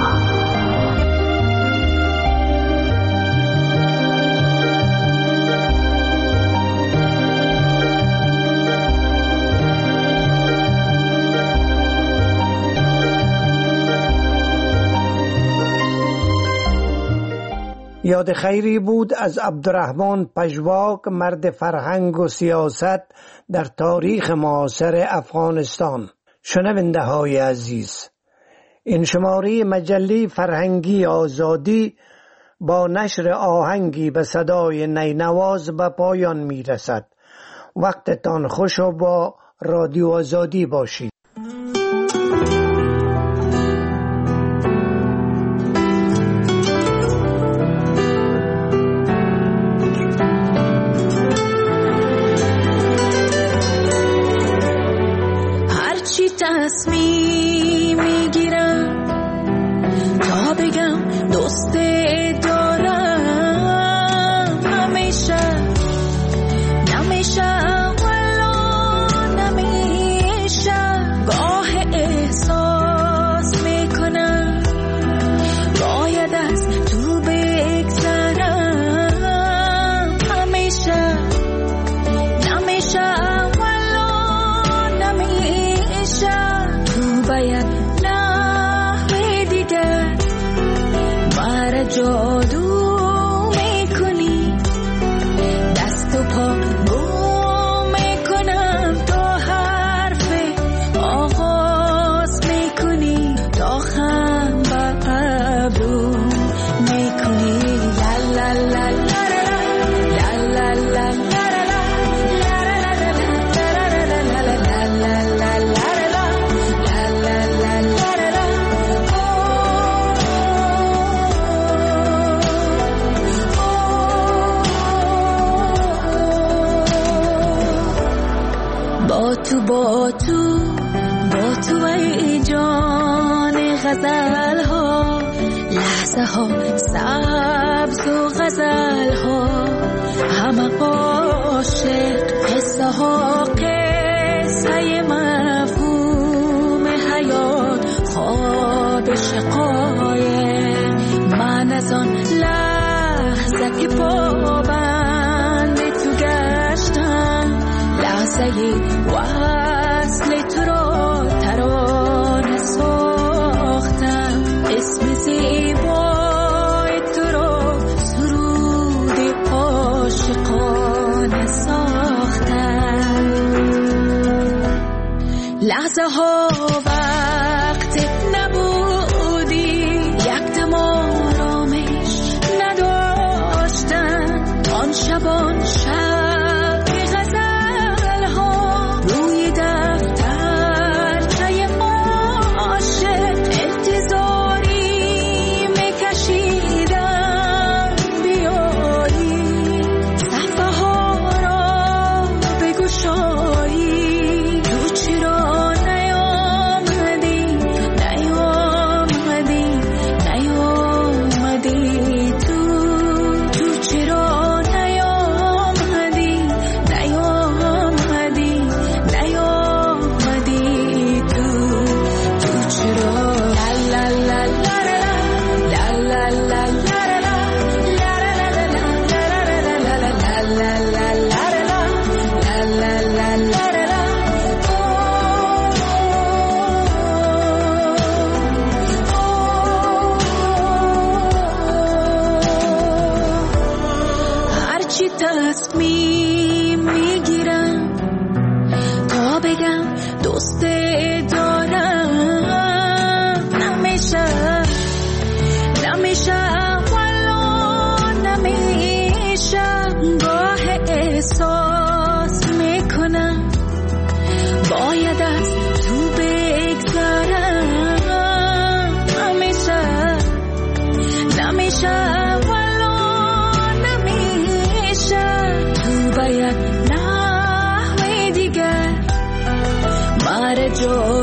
یاد خیری بود از عبدالرحمن پژواک، مرد فرهنگ و سیاست در تاریخ معاصر افغانستان. شنونده های عزیز، این شماره مجله فرهنگی آزادی با نشر آهنگی به صدای نینواز به پایان می رسد. وقتتان خوش و با رادیو آزادی باشید. تصمیم میگیرم تا بگم دوست دارم، همیشه نمیشه والا نمیشه، گاه احساس میکنم باید از تو بگذرم، همیشه نمیشه باید نحوه دیگر مرا جادو میکنی، دست و پا گم میکنم تا حرف آغاز میکنی، تا خم به ابرو میکنی. لا لا لا لا لا لا لا با تو ای جان غزل ها، لحظه ها سبز و غزل ها، همه عاشق، قصه ها قصه مفهوم حیات، خواب شقایق. من از آن لحظه که پابند تو گشتم، لحظه وصل تو را ترانه ساختم، اسم زیبای تو را سرود عاشقانه ساختم. لحظه ها وقتت نبودی، یک دم آرامش نداشتن، آن شبان شب تصمیم میگیرم تا بگم دوست دارم، نمیشه والا نمیشه، گاه احساس میکنم باید از تو بگذرم، نمیشه باید نحوه دیگر مرا